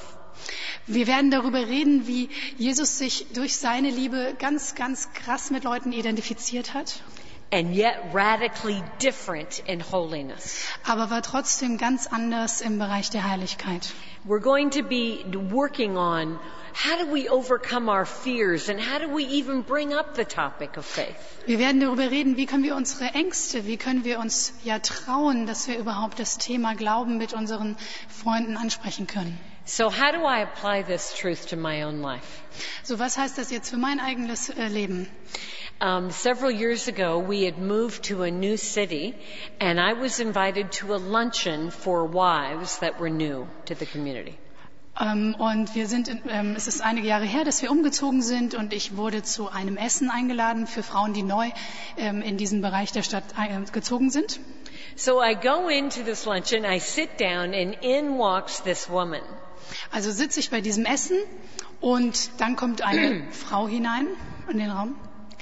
Wir werden darüber reden, wie Jesus sich durch seine Liebe ganz, ganz krass mit Leuten identifiziert hat. And yet radically different in holiness. Aber war trotzdem ganz anders im Bereich der Heiligkeit. We're going to be working on how do we overcome our fears and how do we even bring up the topic of faith. Wir werden darüber reden, wie können wir unsere Ängste, wie können wir uns ja trauen, dass wir überhaupt das Thema Glauben mit unseren Freunden ansprechen können. So how do I apply this truth to my own life? So, was heißt das jetzt für mein eigenes äh, Leben? Um, several years ago, we had moved to a new city, and I was invited to a luncheon for wives that were new to the community. Ähm, und wir sind, in, ähm, es ist einige Jahre her, dass wir umgezogen sind, und ich wurde zu einem Essen eingeladen für Frauen, die neu ähm, in diesen Bereich der Stadt äh, gezogen sind. So I go into this luncheon, I sit down, and in walks this woman. Also sitze ich bei diesem Essen und dann kommt eine Frau hinein in den Raum.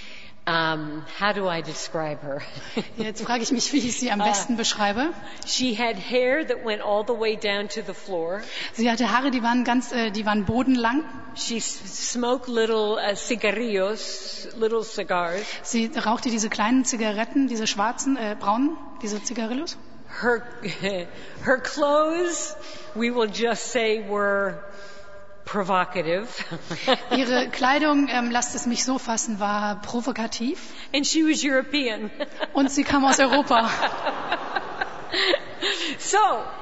Um, how do I describe her? Jetzt frage ich mich, wie ich sie am besten beschreibe. She had hair that went all the way down to the floor. Sie hatte Haare, die waren ganz, äh, die waren bodenlang. She smoked little uh, cigarillos, little cigars. Sie rauchte diese kleinen Zigaretten, diese schwarzen, äh, braunen, diese Zigarillos. Her, her clothes, we will just say, were provocative. Ihre Kleidung, ähm, lasst es mich so fassen, war provokativ. And she was European. Und sie kam aus Europa. So,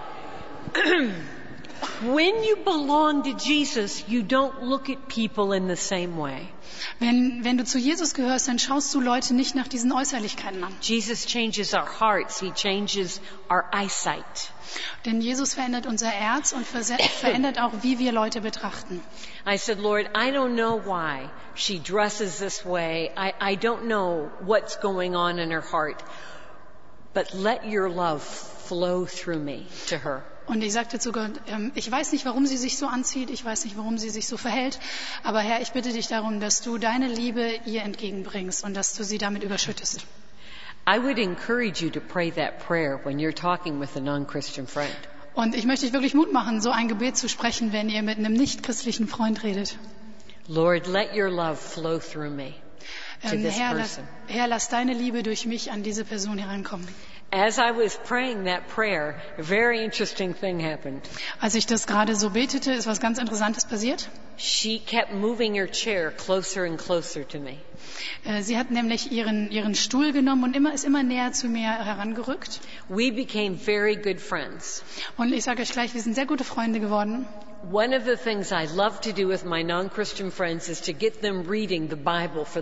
when you belong to Jesus, you don't look at people in the same way. Wenn, wenn du zu Jesus gehörst, dann schaust du Leute nicht nach diesen Äußerlichkeiten an. Jesus changes our hearts. He changes our eyesight. Denn Jesus verändert unser Herz und verändert auch, wie wir Leute betrachten. I said, Lord, I don't know why she dresses this way. I, I don't know what's going on in her heart. But let your love flow through me to her. Und ich sagte zu Gott, ähm, ich weiß nicht, warum sie sich so anzieht, ich weiß nicht, warum sie sich so verhält, aber Herr, ich bitte dich darum, dass du deine Liebe ihr entgegenbringst und dass du sie damit überschüttest. I would encourage you to pray that prayer when you're talking with a non-Christian friend. Und ich möchte euch wirklich Mut machen, so ein Gebet zu sprechen, wenn ihr mit einem nicht-christlichen Freund redet. Lord, let your love flow through me to Ähm, this Herr, lass, person. Herr, lass deine Liebe durch mich an diese Person herankommen. As I was praying that prayer, a very interesting thing happened. Als ich das gerade so betete, ist was ganz Interessantes passiert. She kept moving her chair closer and closer to me. Äh, Sie hat nämlich ihren, ihren Stuhl genommen und immer, ist immer näher zu mir herangerückt. We became very good friends. Und ich sage euch gleich, wir sind sehr gute Freunde geworden. One of the things I love to do with my non-Christian friends is to get them reading the Bible for the first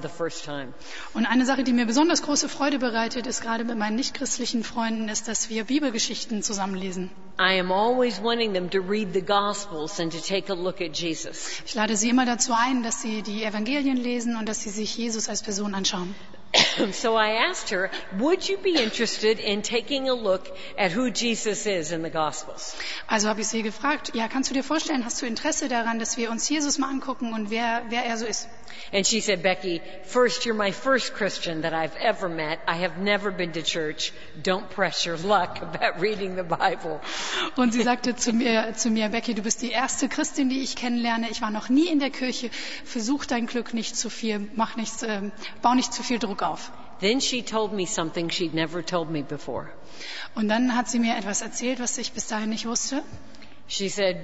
time. Und eine Sache, die mir besonders große Freude bereitet, ist gerade mit meinen nichtchristlichen Freunden, ist, dass wir Bibelgeschichten zusammenlesen. I am always wanting them to read the Gospels and to take a look at Jesus. Ich lade sie immer dazu ein, dass sie die Evangelien lesen und dass sie sich Jesus als Person anschauen. So I asked her, would you be interested in taking a look at who Jesus is in the Gospels? Also habe ich sie gefragt, ja, kannst du dir vorstellen, hast du Interesse daran, dass wir uns Jesus mal angucken und wer, wer er so ist? And she said, Becky, first, you're my first Christian that I've ever met. I have never been to church. Don't press your luck about reading the Bible. Und sie sagte zu mir, zu mir, Becky, du bist die erste Christin, die ich kennenlerne. Ich war noch nie in der Kirche. Versuch dein Glück nicht zu viel, mach nichts, äh, bau nicht zu viel Druck auf. Then she told me something she'd never told me before. Und dann hat sie mir etwas erzählt, was ich bis dahin nicht wusste. She said,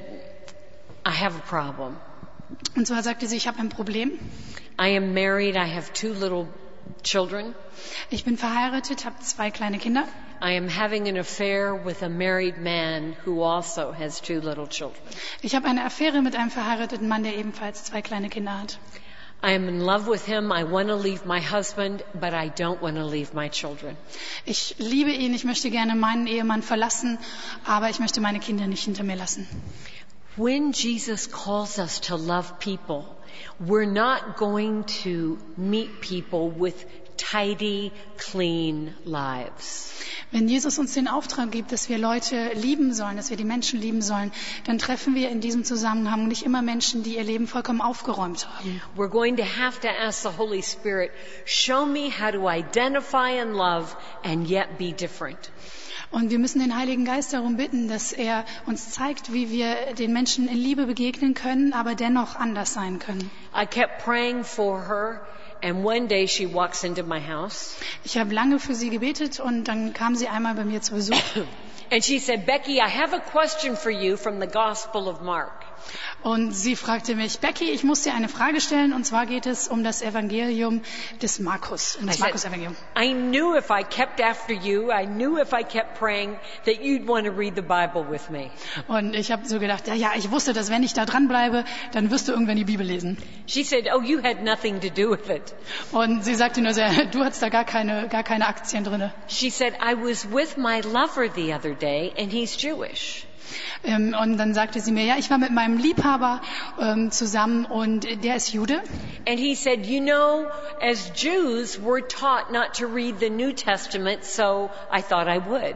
I have a problem. Und zwar sagte sie, ich habe ein Problem. I am married. I have two little children. Ich bin verheiratet, habe zwei kleine Kinder. I am having an affair with a married man who also has two little children. Ich habe eine Affäre mit einem verheirateten Mann, der ebenfalls zwei kleine Kinder hat. I am in love with him. I want to leave my husband, but I don't want to leave my children. Ich liebe ihn, ich möchte gerne meinen Ehemann verlassen, aber ich möchte meine Kinder nicht hinter mir lassen. When Jesus calls us to love people, we're not going to meet people with tidy, clean lives. Wenn Jesus uns den Auftrag gibt, dass wir Leute lieben sollen, dass wir die Menschen lieben sollen, dann treffen wir in diesem Zusammenhang nicht immer Menschen, die ihr Leben vollkommen aufgeräumt haben. We're going to have to ask the Holy Spirit, show me how to identify and love and yet be different. Und wir müssen den Heiligen Geist darum bitten, dass er uns zeigt, wie wir den Menschen in Liebe begegnen können, aber dennoch anders sein können. I kept praying for her. And one day she walks into my house. Ich habe lange für sie gebetet und dann kam sie einmal bei mir zu Besuch. And she said, Becky, I have a question for you from the Gospel of Mark. Und sie fragte mich, Becky, ich muss dir eine Frage stellen, und zwar geht es um das Evangelium des Markus, um das Markus-Evangelium. I knew if I kept after you, I knew if I kept praying, that you'd want to read the Bible with me. Und ich habe so gedacht, ja, ja, ich wusste, dass wenn ich da dranbleibe, dann wirst du irgendwann die Bibel lesen. She said, oh, you had nothing to do with it. Und sie sagte nur, du hattest da gar keine, gar keine Aktien drinne. She said, I was with my lover the other day, and he's Jewish. Ähm, und dann sagte sie mir, ja, ich war mit meinem Liebhaber ähm, zusammen und der ist Jude. And he said, you know, as Jews, we're taught not to read the New Testament, so I thought I would.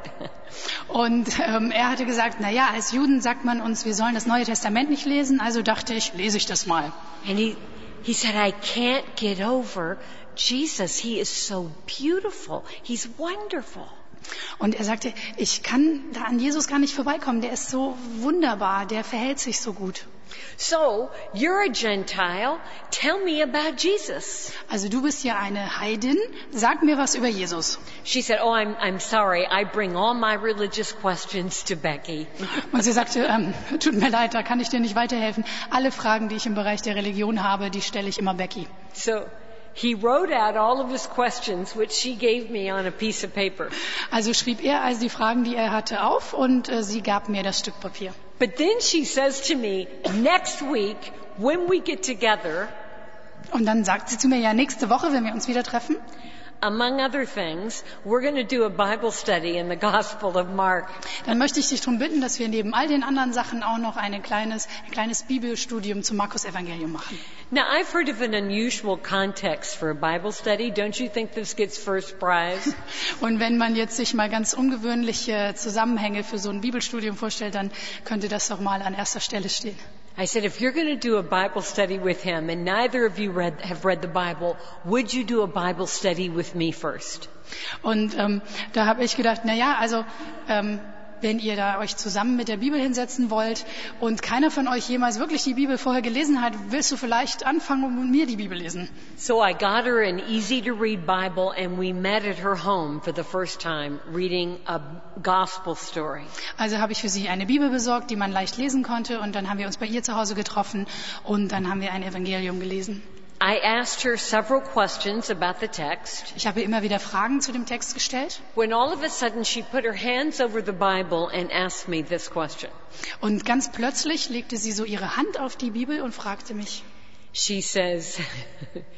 Und ähm, er hatte gesagt, na ja, als Juden sagt man uns, wir sollen das Neue Testament nicht lesen, also dachte ich, lese ich das mal. And he, he said, I can't get over Jesus. He is so beautiful. He's wonderful. Und er sagte, ich kann da an Jesus gar nicht vorbeikommen. Der ist so wunderbar, der verhält sich so gut. So, you're a Gentile. Tell me about Jesus. Also du bist ja eine Heidin. Sag mir was über Jesus. She said, oh, I'm, I'm sorry. I bring all my religious questions to Becky. Und sie sagte, ähm, tut mir leid, da kann ich dir nicht weiterhelfen. Alle Fragen, die ich im Bereich der Religion habe, die stelle ich immer Becky. So, he wrote out all of his questions, which she gave me on a piece of paper. Also schrieb er also die Fragen, die er hatte, auf und äh, sie gab mir das Stück Papier. But then she says to me, next week, when we get together, und dann sagt sie zu mir, ja, nächste Woche, wenn wir uns wieder treffen, among other things, we're going to do a Bible study in the Gospel of Mark. Dann möchte ich dich darum bitten, dass wir neben all den anderen Sachen auch noch ein kleines, ein kleines Bibelstudium zum Markus-Evangelium machen. Now, I've heard of an unusual context for a Bible study. Don't you think this gets first prize? Und wenn man jetzt sich mal ganz ungewöhnliche Zusammenhänge für so ein Bibelstudium vorstellt, dann könnte das doch mal an erster Stelle stehen. I said, if you're going to do a Bible study with him and neither of you read, have read the Bible, would you do a Bible study with me first? Und ähm, da habe ich gedacht, na ja, also ähm, wenn ihr da euch zusammen mit der Bibel hinsetzen wollt und keiner von euch jemals wirklich die Bibel vorher gelesen hat, willst du vielleicht anfangen und mit mir die Bibel lesen? So I got her an easy-to-read Bible and we met at her home for the first time reading a gospel story. Also habe ich für sie eine Bibel besorgt, die man leicht lesen konnte, und dann haben wir uns bei ihr zu Hause getroffen und dann haben wir ein Evangelium gelesen. I asked her several questions about the text. Ich habe immer wieder Fragen zu dem Text gestellt. When all of a sudden she put her hands over the Bible and asked me this question. Und ganz plötzlich legte sie so ihre Hand auf die Bibel und fragte mich. She says,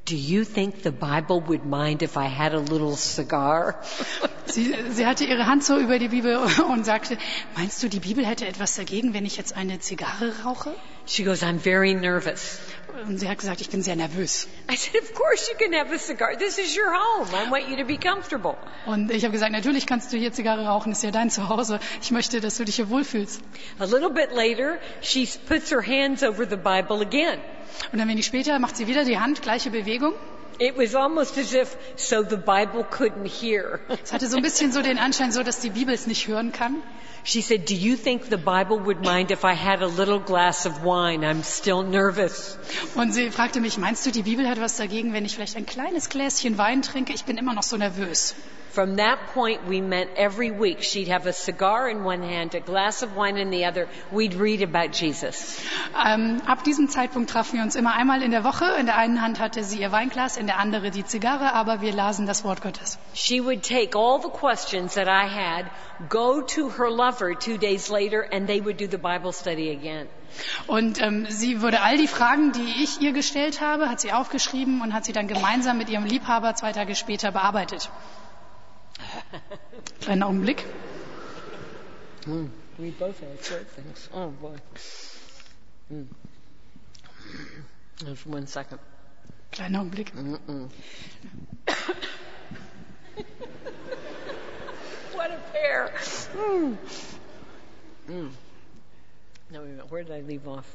do you think the Bible would mind if I had a little cigar? Sie, sie hatte ihre Hand so über die Bibel und sagte, meinst du, die Bibel hätte etwas dagegen, wenn ich jetzt eine Zigarre rauche? She goes, I'm very nervous. Und sie hat gesagt, ich bin sehr nervös. I said, of course you can have a cigar. This is your home. I want you to be comfortable. Und ich habe gesagt, natürlich kannst du hier Zigarre rauchen, ist ja dein Zuhause. Ich möchte, dass du dich hier wohlfühlst. A little bit later, she puts her hands over the Bible again. Und ein wenig später macht sie wieder die Hand, gleiche Bewegung. It was almost as if so the Bible couldn't hear. Es hatte so ein bisschen so den Anschein, so dass die Bibel es nicht hören kann. She said, do you think the Bible would mind if I had a little glass of wine? I'm still nervous. Und sie fragte mich, meinst du, die Bibel hat was dagegen, wenn ich vielleicht ein kleines Gläschen Wein trinke? Ich bin immer noch so nervös. From that point, we met every week. She'd have a cigar in one hand, a glass of wine in the other. We'd read about Jesus. Ähm, ab diesem Zeitpunkt trafen wir uns immer einmal in der Woche. In der einen Hand hatte sie ihr Weinglas, in der anderen die Zigarre, aber wir lasen das Wort Gottes. She would take all the questions that I had, go to her lover two days later, and they would do the Bible study again. Und ähm, sie würde all die Fragen, die ich ihr gestellt habe, hat sie aufgeschrieben und hat sie dann gemeinsam mit ihrem Liebhaber zwei Tage später bearbeitet. Kleiner Augenblick. Mm, we both had short things. Oh boy. Mm. Just one second. Kleiner Augenblick. Mm-mm. What a pair. Mm. Mm. No, wait a minute. Where did I leave off?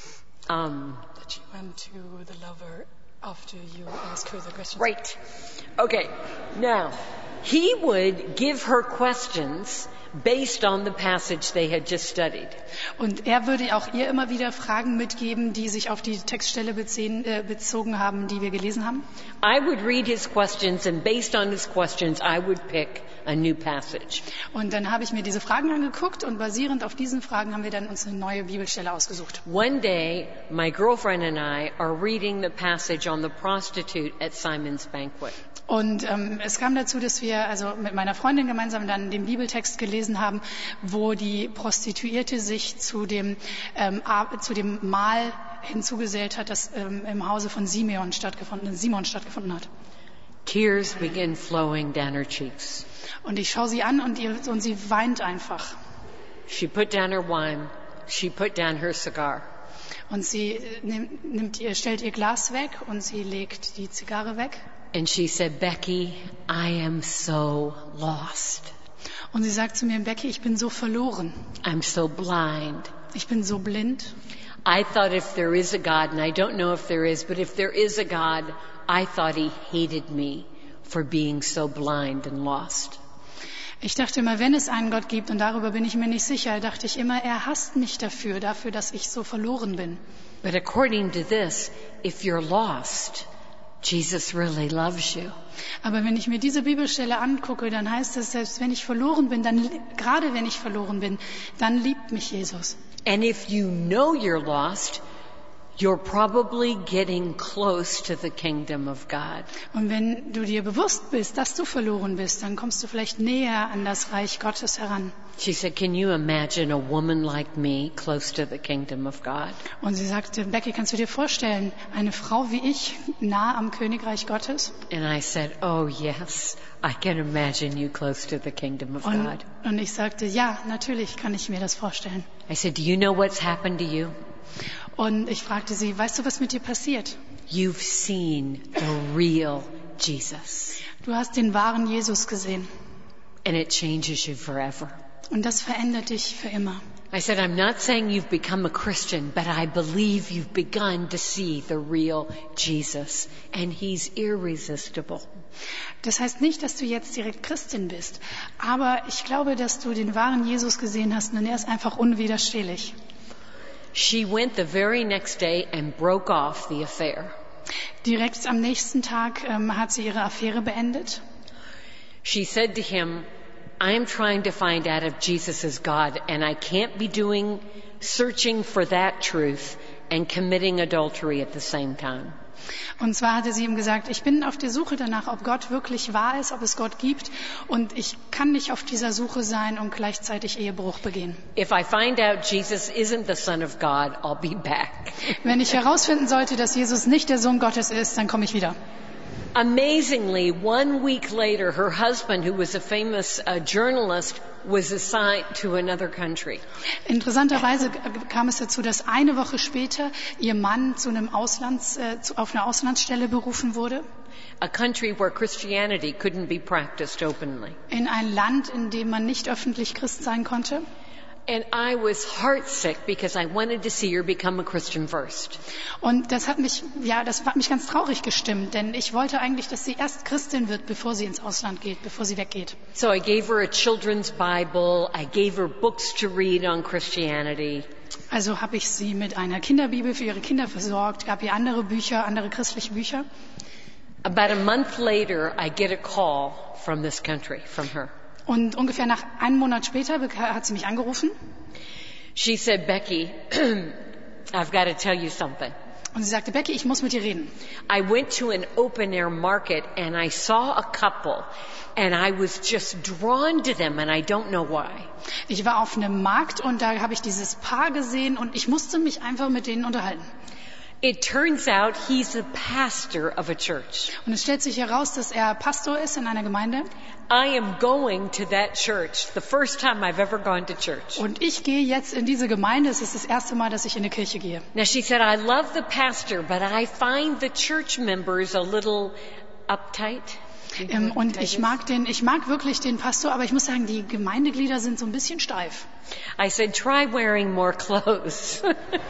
Um, That she went to the lover after you asked her the questions. Right. Okay. Now, he would give her questions based on the passage they had just studied. Und er würde auch ihr immer wieder Fragen mitgeben, die sich auf die Textstelle beziehen, äh, bezogen haben, die wir gelesen haben. I would read his questions, and based on his questions, I would pick a new passage. Und dann habe ich mir diese Fragen angeguckt und basierend auf diesen Fragen haben wir dann uns eine neue Bibelstelle ausgesucht. One day, my girlfriend and I are reading the passage on the prostitute at Simon's banquet. Und ähm, es kam dazu, dass wir also mit meiner Freundin gemeinsam dann den Bibeltext gelesen haben, wo die Prostituierte sich zu dem, ähm, zu dem Mahl hinzugesellt hat, das ähm, im Hause von Simeon stattgefunden, Simon stattgefunden hat. Tears begin flowing down her cheeks. Und ich schaue sie an und, ihr, und sie weint einfach. She put down her wine. She put down her cigar. Und sie nimmt, nimmt ihr, stellt ihr Glas weg und sie legt die Zigarre weg. And she said, Becky, I am so lost. Und sie sagt zu mir, Becky, ich bin so verloren. I'm so blind. Ich bin so blind. I thought if there is a God, and I don't know if there is, but if there is a God, I thought he hated me for being so blind and lost. Ich dachte immer, wenn es einen Gott gibt, und darüber bin ich mir nicht sicher, dachte ich immer, er hasst mich dafür, dafür, dass ich so verloren bin. But according to this, if you're lost, Jesus really loves you. Aber wenn ich mir diese Bibelstelle angucke, dann heißt es, selbst wenn ich verloren bin, dann, gerade wenn ich verloren bin, dann liebt mich Jesus. And if you know you're lost, you're probably getting close to the kingdom of God. Und wenn du dir bewusst bist, dass du verloren bist, dann kommst du vielleicht näher an das Reich Gottes heran. She said, can you imagine a woman like me close to the kingdom of God? Und sie sagte, Becky, kannst du dir vorstellen, eine Frau wie ich, nah am Königreich Gottes? And I said, oh yes, I can imagine you close to the kingdom of Und, God. und ich sagte, ja, natürlich kann ich mir das vorstellen. I said, do you know what's happened to you? Und ich fragte sie, weißt du, was mit dir passiert? You've seen the real Jesus. Du hast den wahren Jesus gesehen. And it changes you forever. Und das verändert dich für immer. I said, I'm not saying you've become a Christian, but I believe you've begun to see the real Jesus. And he's irresistible. Das heißt nicht, dass du jetzt direkt Christin bist. Aber ich glaube, dass du den wahren Jesus gesehen hast und er ist einfach unwiderstehlich. She went the very next day and broke off the affair. Direkt am nächsten Tag ähm, hat sie ihre Affäre beendet. She said to him, I'm trying to find out if Jesus is God, and I can't be doing, searching for that truth and committing adultery at the same time. Und zwar hatte sie ihm gesagt, ich bin auf der Suche danach, ob Gott wirklich wahr ist, ob es Gott gibt. Und ich kann nicht auf dieser Suche sein und gleichzeitig Ehebruch begehen. If I find out Jesus isn't the Son of God, I'll be back. Wenn ich herausfinden sollte, dass Jesus nicht der Sohn Gottes ist, dann komme ich wieder. Amazingly, one week later, her husband, who was a famous uh, journalist, was assigned to another country. Interessanterweise kam es dazu, dass eine Woche später ihr Mann zu einem Auslands, äh, zu, auf eine Auslandsstelle berufen wurde. A country where Christianity couldn't be practiced openly. In ein Land, in dem man nicht öffentlich Christ sein konnte. And I was heartsick because I wanted to see her become a Christian first. Und das hat mich, ja, das hat mich ganz traurig gestimmt, denn ich wollte eigentlich, dass sie erst Christin wird, bevor sie ins Ausland geht, bevor sie weggeht. So I gave her a children's Bible. I gave her books to read on Christianity. Also habe ich sie mit einer Kinderbibel für ihre Kinder versorgt, gab ihr andere Bücher, andere christliche Bücher. About a month later, I get a call from this country, from her. Und ungefähr nach einem Monat später hat sie mich angerufen. She said, Becky, I've got to tell you something. Und sie sagte, Becky, ich muss mit dir reden. I went to an open-air market and I saw a couple and I was just drawn to them and I don't know why. Ich war auf einem Markt und da habe ich dieses Paar gesehen und ich musste mich einfach mit denen unterhalten. It turns out he's a pastor of a church. Und es stellt sich heraus, dass er Pastor ist in einer Gemeinde. I am going to that church, the first time I've ever gone to church. Und ich gehe jetzt in diese Gemeinde. Es ist das erste Mal, dass ich in eine Kirche gehe. Now she said, I love the pastor, but I find the church members a little uptight. Ähm, und ich mag den, ich mag wirklich den Pastor, aber ich muss sagen, die Gemeindeglieder sind so ein bisschen steif. I said, try wearing more clothes.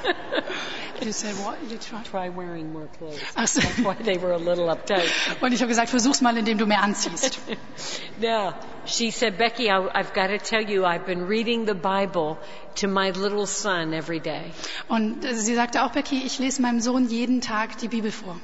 You said what? You try? Try wearing more clothes. Ach so. That's why they were a little uptight. Und ich habe gesagt, versuch's mal, indem du mehr anziehst. Now, she said, Becky, I, I've got to tell you, I've been reading the Bible to my little son every day. Und sie sagte auch, Becky, ich lese meinem Sohn jeden Tag die Bibel vor.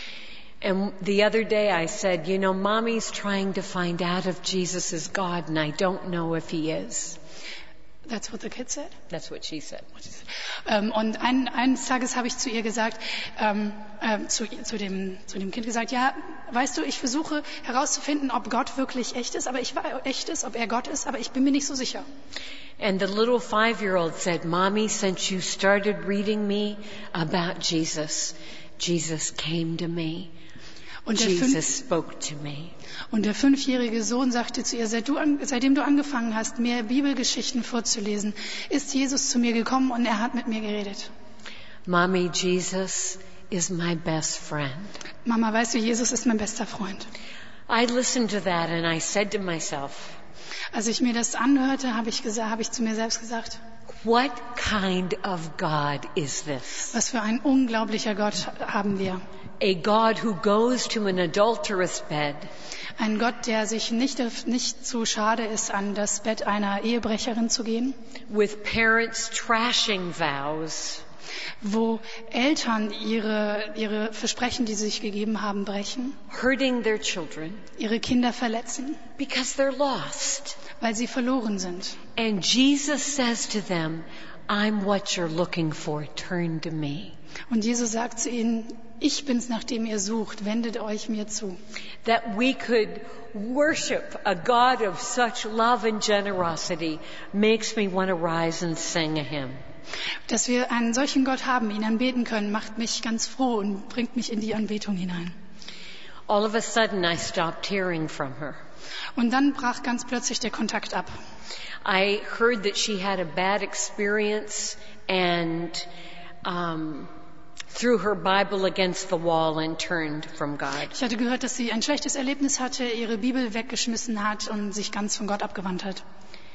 And the other day I said, you know, Mommy's trying to find out if Jesus is God, and I don't know if he is. That's what the kid said? That's what she said. Ähm, und ein, eines Tages habe ich zu ihr gesagt, ähm, äh, zu, zu, dem, zu dem Kind gesagt, ja, weißt du, ich versuche herauszufinden, ob Gott wirklich echt ist, aber ich war echt ist, ob er Gott ist, aber ich bin mir nicht so sicher. And the little five-year-old said, Mommy, since you started reading me about Jesus, Jesus came to me. Und der, Jesus fünf, spoke to me. und der fünfjährige Sohn sagte zu ihr, seit du an, seitdem du angefangen hast, mir Bibelgeschichten vorzulesen, ist Jesus zu mir gekommen und er hat mit mir geredet. Mommy, Jesus is my best friend. Mama, weißt du, Jesus ist mein bester Freund. I listened to that and I said to myself, als ich mir das anhörte, habe ich, gesagt, habe ich zu mir selbst gesagt, what kind of God is this? Was für ein unglaublicher Gott haben wir. A God who goes to an adulterous bed. Ein Gott, der sich nicht, nicht zu schade ist, an das Bett einer Ehebrecherin zu gehen. With parents trashing vows. Wo Eltern ihre, ihre Versprechen, die sie sich gegeben haben, brechen. Hurting their children. Ihre Kinder verletzen. Because they're lost. Weil sie verloren sind. And Jesus says to them, I'm what you're looking for. Turn to me. Und Jesus sagt zu ihnen, ich bin's, nach dem ihr sucht, wendet euch mir zu. That we could worship a God of such love and generosity makes me want to rise and sing a hymn. Dass wir einen solchen Gott haben, ihn anbeten können, macht mich ganz froh und bringt mich in die Anbetung hinein. All of a sudden I stopped hearing from her. Und dann brach ganz plötzlich der Kontakt ab. I heard that she had a bad experience and um, threw her Bible against the wall and turned from God. Ich hatte gehört, dass sie ein schlechtes Erlebnis hatte, ihre Bibel weggeschmissen hat und sich ganz von Gott abgewandt hat.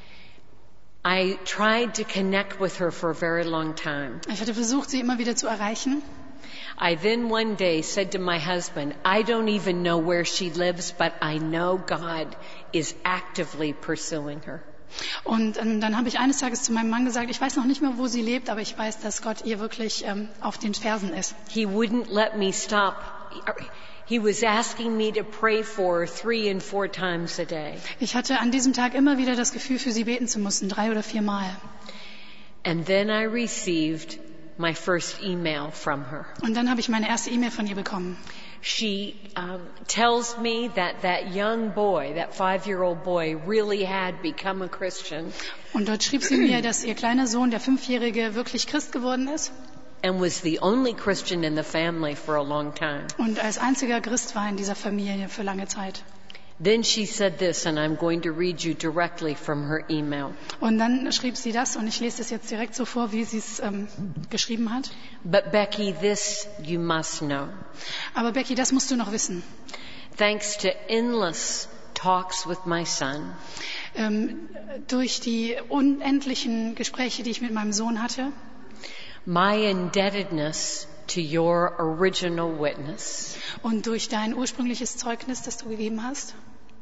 I tried to connect with her for a very long time. Ich hatte versucht, sie immer wieder zu erreichen. I then one day said to my husband, I don't even know where she lives, but I know God is actively pursuing her. Und ähm, dann habe ich eines Tages zu meinem Mann gesagt, ich weiß noch nicht mehr, wo sie lebt, aber ich weiß, dass Gott ihr wirklich ähm, auf den Fersen ist. He wouldn't let me stop. He was asking me to pray for her three and four times a day. Ich hatte an diesem Tag immer wieder das Gefühl, für sie beten zu müssen, drei oder vier Mal. And then I received my first email from her. Und dann habe ich meine erste E-Mail von ihr bekommen. She um, tells me that that young boy, that five-year-old boy, really had become a Christian. Und dort schrieb sie mir, dass ihr kleiner Sohn, der Fünfjährige, wirklich Christ geworden ist. And was the only Christian in the family for a long time. Und als einziger Christ war in dieser Familie für lange Zeit. Then she said this, and I'm going to read you directly from her email. Und dann schrieb sie das, und ich lese es jetzt direkt so vor, wie sie es ähm, geschrieben hat. But Becky, this you must know. Aber Becky, das musst du noch wissen. Thanks to endless talks with my son, Ähm, durch die unendlichen Gespräche, die ich mit meinem Sohn hatte, my indebtedness to your original witness, und durch dein ursprüngliches Zeugnis, das du gegeben hast,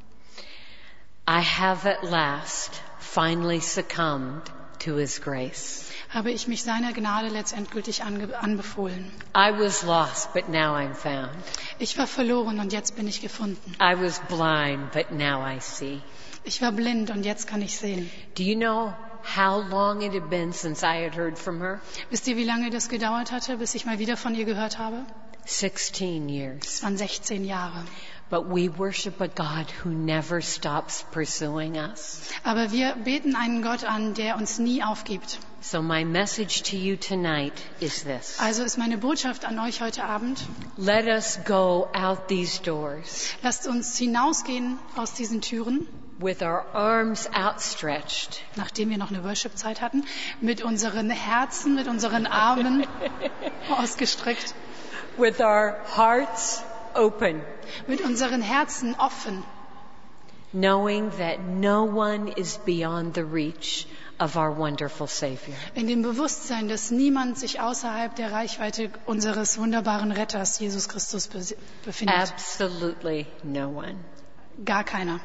I have at last finally succumbed to His grace. habe ich mich seiner Gnade letztendgültig ange- anbefohlen. I was lost, but now I'm found. Ich war verloren und jetzt bin ich gefunden. I was blind, but now I see. Ich war blind und jetzt kann ich sehen. Do you know how long it had been since I had heard from her? Wisst ihr, wie lange das gedauert hatte, bis ich mal wieder von ihr gehört habe? Sixteen years. Es waren sechzehn Jahre. But we worship a God who never stops pursuing us. Aber wir beten einen Gott an, der uns nie aufgibt. So my message to you tonight is this. Also ist meine Botschaft an euch heute Abend: Let us go out these doors Lasst uns hinausgehen aus diesen Türen, with our arms outstretched, nachdem wir noch eine Worship-Zeit hatten, mit unseren Herzen, mit unseren Armen ausgestreckt, with our hearts open, mit unseren Herzen offen, knowing that no one is beyond the reach of our wonderful Savior. in dem Bewusstsein, dass niemand sich außerhalb der Reichweite unseres wunderbaren Retters, Jesus Christus, be- befindet. Absolutely no one. Gar keiner.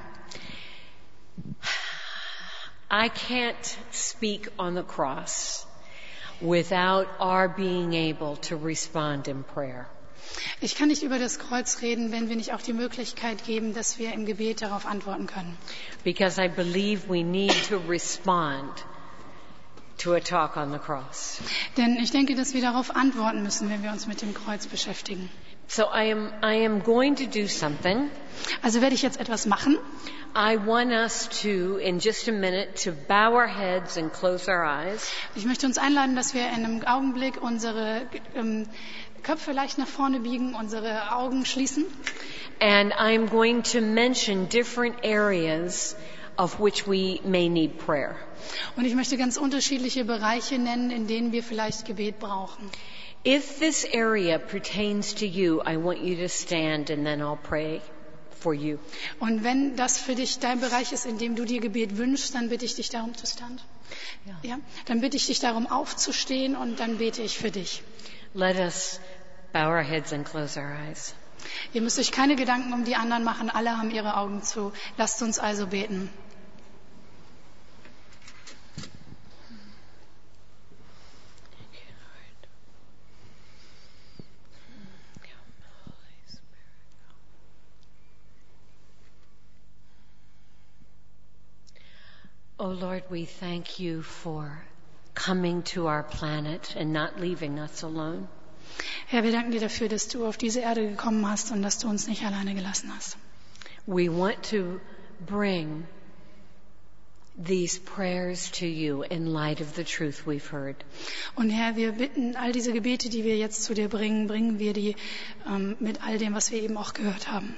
I can't speak on the cross without our being able to respond in prayer. Ich kann nicht über das Kreuz reden, wenn wir nicht auch die Möglichkeit geben, dass wir im Gebet darauf antworten können. Because I believe we need to respond to a talk on the cross. Denn ich denke, dass wir darauf antworten müssen, wenn wir uns mit dem Kreuz beschäftigen. So I am, I am going to do something. Also werde ich jetzt etwas machen. I want us to, in just a minute, to bow our heads and close our eyes. Ich möchte uns einladen, dass wir in einem Augenblick unsere ähm, Köpfe leicht nach vorne biegen, unsere Augen schließen. And I'm going to mention different areas of which we may need prayer. Und ich möchte ganz unterschiedliche Bereiche nennen, in denen wir vielleicht Gebet brauchen. If this area pertains to you, I want you to stand and then I'll pray for you. Und wenn das für dich dein Bereich ist, in dem du dir Gebet wünschst, dann bitte ich dich darum zu stand. Ja. Ja, dann bitte ich dich darum aufzustehen und dann bete ich für dich. Let us bow our heads and close our eyes. Ihr müsst euch keine Gedanken um die anderen machen, alle haben ihre Augen zu. Lasst uns also beten. Oh Lord, we thank you for coming to our planet and not leaving us alone. Herr, wir danken dir dafür, dass du auf diese Erde gekommen hast und dass du uns nicht alleine gelassen hast. We want to bring these prayers to you in light of the truth we've heard. Und Herr, wir bitten, all diese Gebete, die wir jetzt zu dir bringen, bringen wir die ähm, mit all dem, was wir eben auch gehört haben.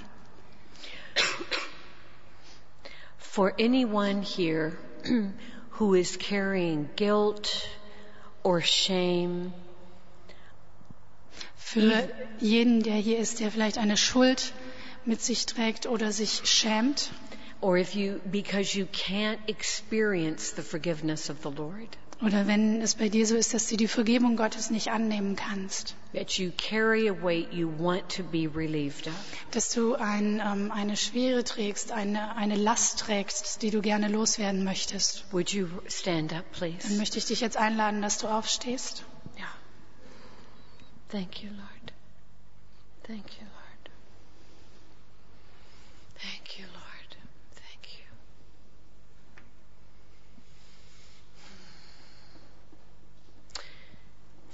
For anyone here who is carrying guilt or shame, Für jeden, der hier ist, der vielleicht eine Schuld mit sich trägt oder sich schämt, or if you, because you can't experience the forgiveness of the Lord, oder wenn es bei dir so ist, dass du die Vergebung Gottes nicht annehmen kannst, that you carry a weight you want to be relieved of, dass du ein, ähm, eine Schwere trägst, eine, eine Last trägst, die du gerne loswerden möchtest, would you stand up, dann please? möchte ich dich jetzt einladen, dass du aufstehst. Yeah. Thank you, Lord. Thank you, Lord. Thank you, Lord. Thank you.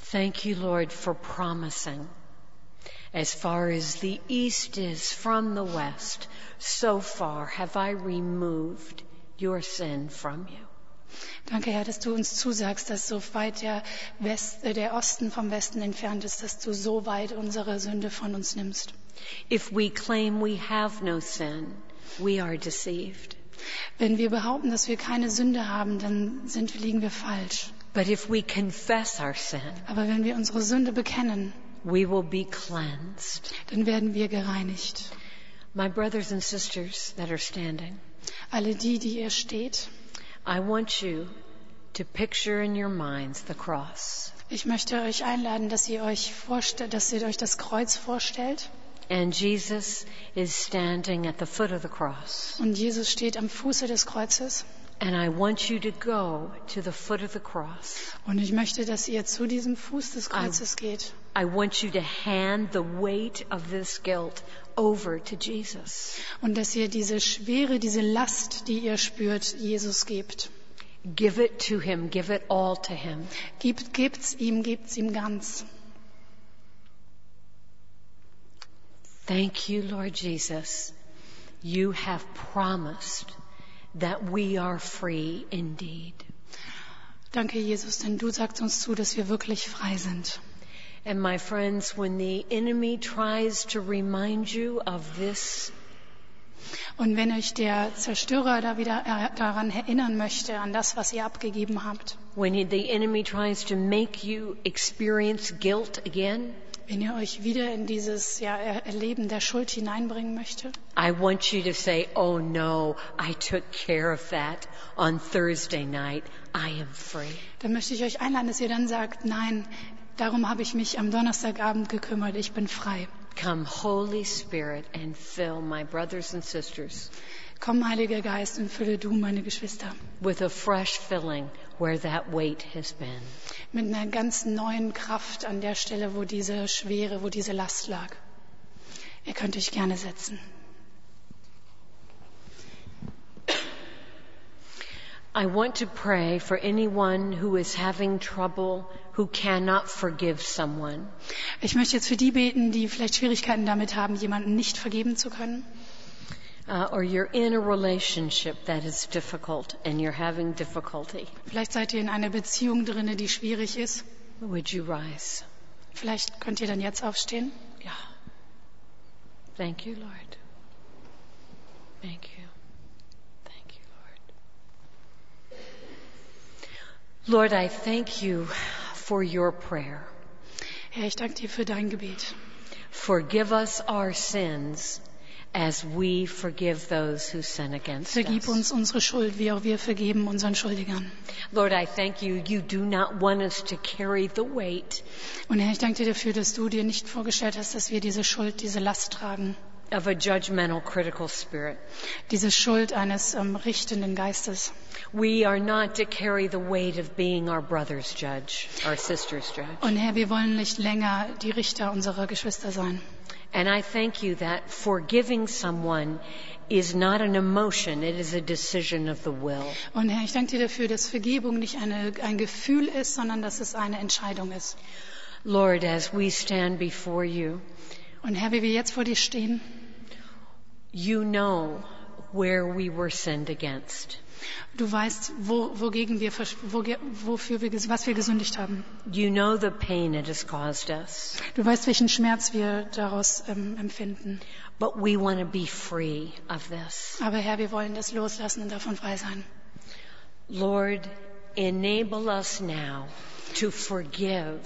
Thank you, Lord, for promising. As far as the east is from the west, so far have I removed your sin from you. Danke, Herr, dass du uns zusagst, dass so weit der, West, äh, der Osten vom Westen entfernt ist, dass du so weit unsere Sünde von uns nimmst. If we claim we have no sin, we are deceived. Wenn wir behaupten, dass wir keine Sünde haben, dann sind, liegen wir falsch. But if we confess our sin, Aber wenn wir unsere Sünde bekennen, we will be cleansed. dann werden wir gereinigt. My brothers and sisters that are standing, Alle die, die ihr steht, I want you to picture in your minds the cross. ich möchte euch einladen, dass ihr euch vorstellt, dass ihr euch das Kreuz vorstellt. And Jesus is standing at the foot of the cross. Und Jesus steht am Fuße des Kreuzes. And I want you to go to the foot of the cross. Und ich möchte, dass ihr zu diesem Fuß des Kreuzes geht. I want you to hand the weight of this guilt over to Jesus. Und dass ihr diese Schwere, diese Last, die ihr spürt, Jesus gebt. Give it to him. Give it all to him. Gebt, gebt's ihm, gebt's ihm ganz. Thank you, Lord Jesus. You have promised that we are free indeed. Danke, Jesus, denn du sagst uns zu, dass wir wirklich frei sind. And my friends, when the enemy tries to remind you of this, Und wenn euch der Zerstörer da wieder äh, daran erinnern möchte, an das, was ihr abgegeben habt, when he, the enemy tries to make you experience guilt again, wenn ihr euch wieder in dieses ja, Erleben der Schuld hineinbringen möchte, I want you to say, oh no, I took care of that on Thursday night. I am free. dann möchte ich euch einladen, dass ihr dann sagt, nein, darum habe ich mich am Donnerstagabend gekümmert, ich bin frei. Come, Holy Spirit, and fill my brothers and sisters Komm, Heiliger Geist, und fülle du meine Geschwister with a fresh filling where that weight has been. mit einer ganz neuen Kraft an der Stelle, wo diese Schwere, wo diese Last lag. Ihr könnt euch gerne setzen. I want to pray for anyone who is having trouble, who cannot forgive someone. Ich möchte jetzt für die beten, die vielleicht Schwierigkeiten damit haben, jemanden nicht vergeben zu können. Uh, or you're in a relationship that is difficult and you're having difficulty. Vielleicht seid ihr in einer Beziehung drinne, die schwierig ist. Would you rise? Vielleicht könnt ihr dann jetzt aufstehen. Yeah. Thank you, Lord. Thank you. Thank you, Lord. Lord, I thank you for your prayer. Herr, ich danke dir für dein Gebet. Forgive us our sins as we forgive those who sin against Vergib us. uns unsere Schuld, wie auch wir vergeben unseren Schuldigern. Lord, I thank you. You do not want us to carry the weight Und Herr, ich danke dir dafür, dass du dir nicht vorgestellt hast, dass wir diese Schuld, diese Last tragen. of a judgmental, critical spirit. Diese Schuld eines ähm, richtenden Geistes. We are not to carry the weight of being our brother's judge, our sister's judge. Und Herr, wir wollen nicht länger die Richter unserer Geschwister sein. And I thank you that forgiving someone is not an emotion, it is a decision of the will. Und Herr, ich danke dir dafür, dass Vergebung nicht eine, ein Gefühl ist, sondern dass es eine Entscheidung ist. Lord, as we stand before you, Und Herr, wie wir jetzt vor dir stehen, you know where we were sinned against. du weißt, wo, wogegen wir, wo, wofür wir, was wir gesündigt haben. You know the pain it has caused us. Du weißt, welchen Schmerz wir daraus ähm, empfinden. But we want to be free of this. Aber Herr, wir wollen das loslassen und davon frei sein. Lord, enable us now to forgive.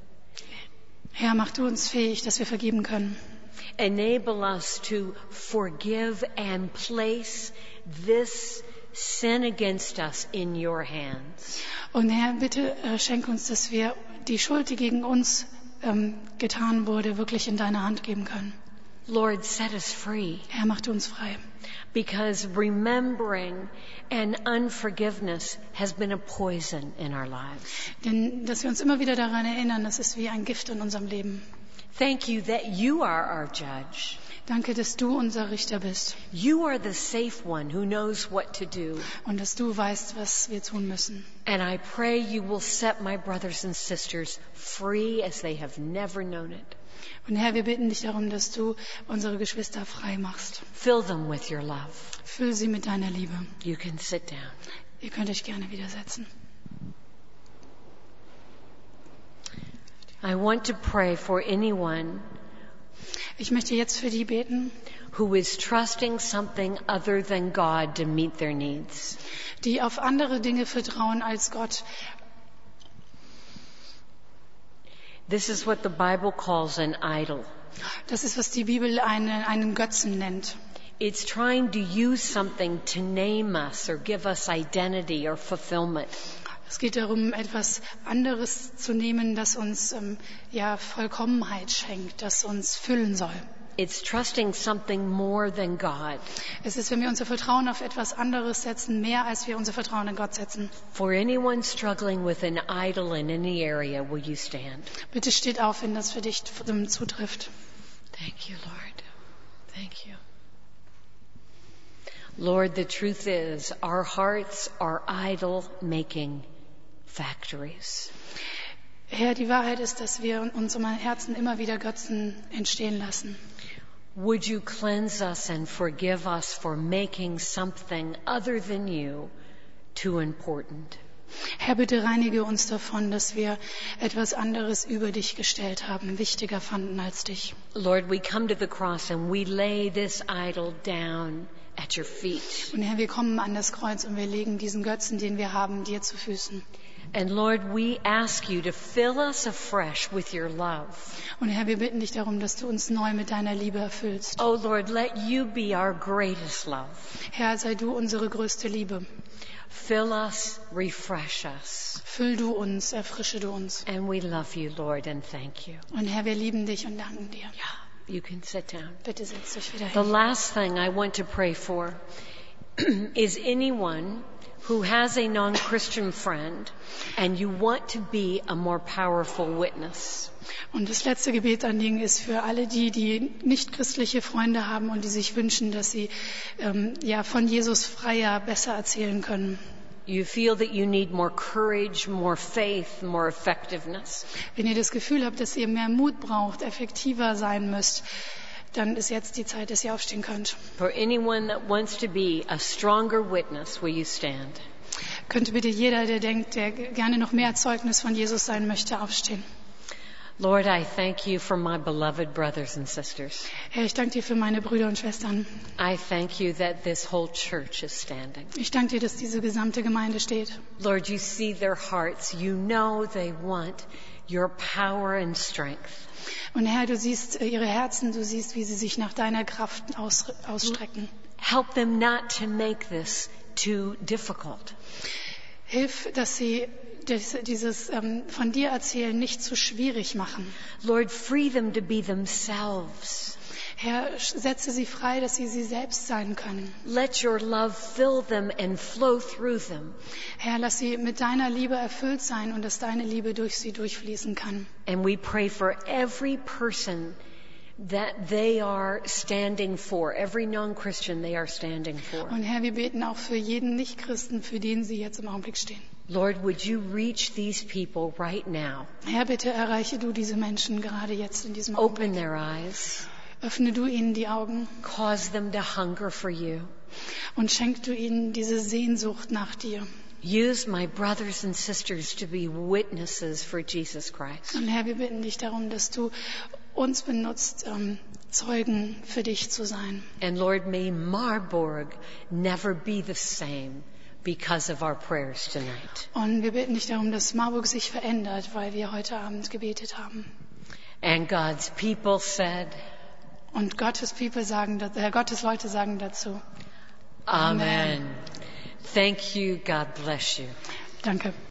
Herr, mach du uns fähig, dass wir vergeben können. Enable us to forgive and place this sin against us in your hands. Und Herr, bitte äh, schenk uns, dass wir die Schuld, die gegen uns ähm, getan wurde, wirklich in deine Hand geben können. Lord, set us free. Herr, mach du uns frei. Because remembering and unforgiveness has been a poison in our lives. Denn dass wir uns immer wieder daran erinnern, das ist wie ein Gift in unserem Leben. Thank you that you are our judge. Danke, dass du unser Richter bist You are the safe one who knows what to do. und dass du weißt, was wir tun müssen. And I pray you will set my brothers and sisters free as they have never known it. Und Herr, wir bitten dich darum, dass du unsere Geschwister frei machst. Fill them with your love. Füll sie mit deiner Liebe. You can sit down. Ihr könnt euch gerne wieder setzen. I want to pray for anyone Ich möchte jetzt für die beten, who is trusting something other than God to meet their needs. die auf andere Dinge vertrauen als Gott. This is what the Bible calls an idol. Das ist, was die Bibel eine, einen Götzen nennt. It's trying to use something to name us or give us identity or fulfillment. Es geht darum, etwas anderes zu nehmen, das uns ähm, ja Vollkommenheit schenkt, das uns füllen soll. It's trusting something more than God. Es ist, wenn wir unser Vertrauen auf etwas anderes setzen, mehr als wir unser Vertrauen in Gott setzen. For anyone struggling with an idol in any area, will you stand? Bitte steht auf, wenn das für dich ähm, zutrifft. Thank you, Lord. Thank you. Lord, the truth is, our hearts are idol-making factories. Herr, die Wahrheit ist, dass wir in unserem Herzen immer wieder Götzen entstehen lassen. Would you cleanse us and forgive us for making something other than you too important? Herr, bitte reinige uns davon, dass wir etwas anderes über dich gestellt haben, wichtiger fanden als dich. Lord, we come to the cross and we lay this idol down at your feet. Und Herr, wir kommen an das Kreuz und wir legen diesen Götzen, den wir haben, dir zu Füßen. And Lord, we ask you to fill us afresh with your love. Und Herr, wir bitten dich darum, dass du uns neu mit deiner Liebe erfüllst. Oh Lord, let you be our greatest love. Herr, sei du unsere größte Liebe. Fill us, refresh us. Füll du uns, erfrische du uns. And we love you, Lord, and thank you. Und Herr, wir lieben dich und danken dir. Yeah, you can sit down. Bitte setz dich wieder The hin. last thing I want to pray for is anyone who has a non-Christian friend and you want to be a more powerful witness. Und das letzte Gebetsanliegen ist für alle die, die nicht christliche Freunde haben und die sich wünschen, dass sie ähm, ja von Jesus freier, besser erzählen können. You feel that you need more courage, more faith, more effectiveness. Wenn ihr das Gefühl habt, dass ihr mehr Mut braucht, effektiver sein müsst, dann ist jetzt die Zeit, dass ihr aufstehen könnt. For anyone that wants to be a stronger witness, will you stand? Könnte bitte jeder, der denkt, der gerne noch mehr Zeugnis von Jesus sein möchte, aufstehen. Lord, I thank you for my beloved brothers and sisters. Herr, ich danke dir für meine Brüder und Schwestern. I thank you that this whole church is standing. Ich danke dir, dass diese gesamte Gemeinde steht. Lord, you see their hearts. You know they want your power and strength. Und Herr, du siehst ihre Herzen, du siehst, wie sie sich nach deiner Kraft aus, ausstrecken. Help them not to make this too difficult. Hilf, dass sie das, dieses ähm, von dir erzählen nicht zu schwierig machen. Lord, free them to be themselves. Herr, setze sie frei, dass sie sie selbst sein können. Let your love fill them and flow through them. Herr, lass sie mit deiner Liebe erfüllt sein und dass deine Liebe durch sie durchfließen kann. And we pray for every person that they are standing for, every non-Christian they are standing for. Und Herr, wir beten auch für jeden Nichtchristen, für den sie jetzt im Augenblick stehen. Lord, would you reach these people right now? Herr, bitte erreiche du diese Menschen gerade jetzt in diesem Augenblick. Open their eyes. Öffne du ihnen die Augen Cause them to hunger for you. und schenk du ihnen diese Sehnsucht nach dir. Use my brothers and sisters to be witnesses for Jesus Christ. Und Herr, wir bitten dich darum, dass du uns benutzt, ähm, Zeugen für dich zu sein. And Lord, may Marburg never be the same because of our prayers tonight. Und wir bitten dich darum, dass Marburg sich verändert, weil wir heute Abend gebetet haben. And God's people said, Und Gottes People sagen, äh, Gottes Leute sagen dazu. Amen. Thank you. God bless you. Danke.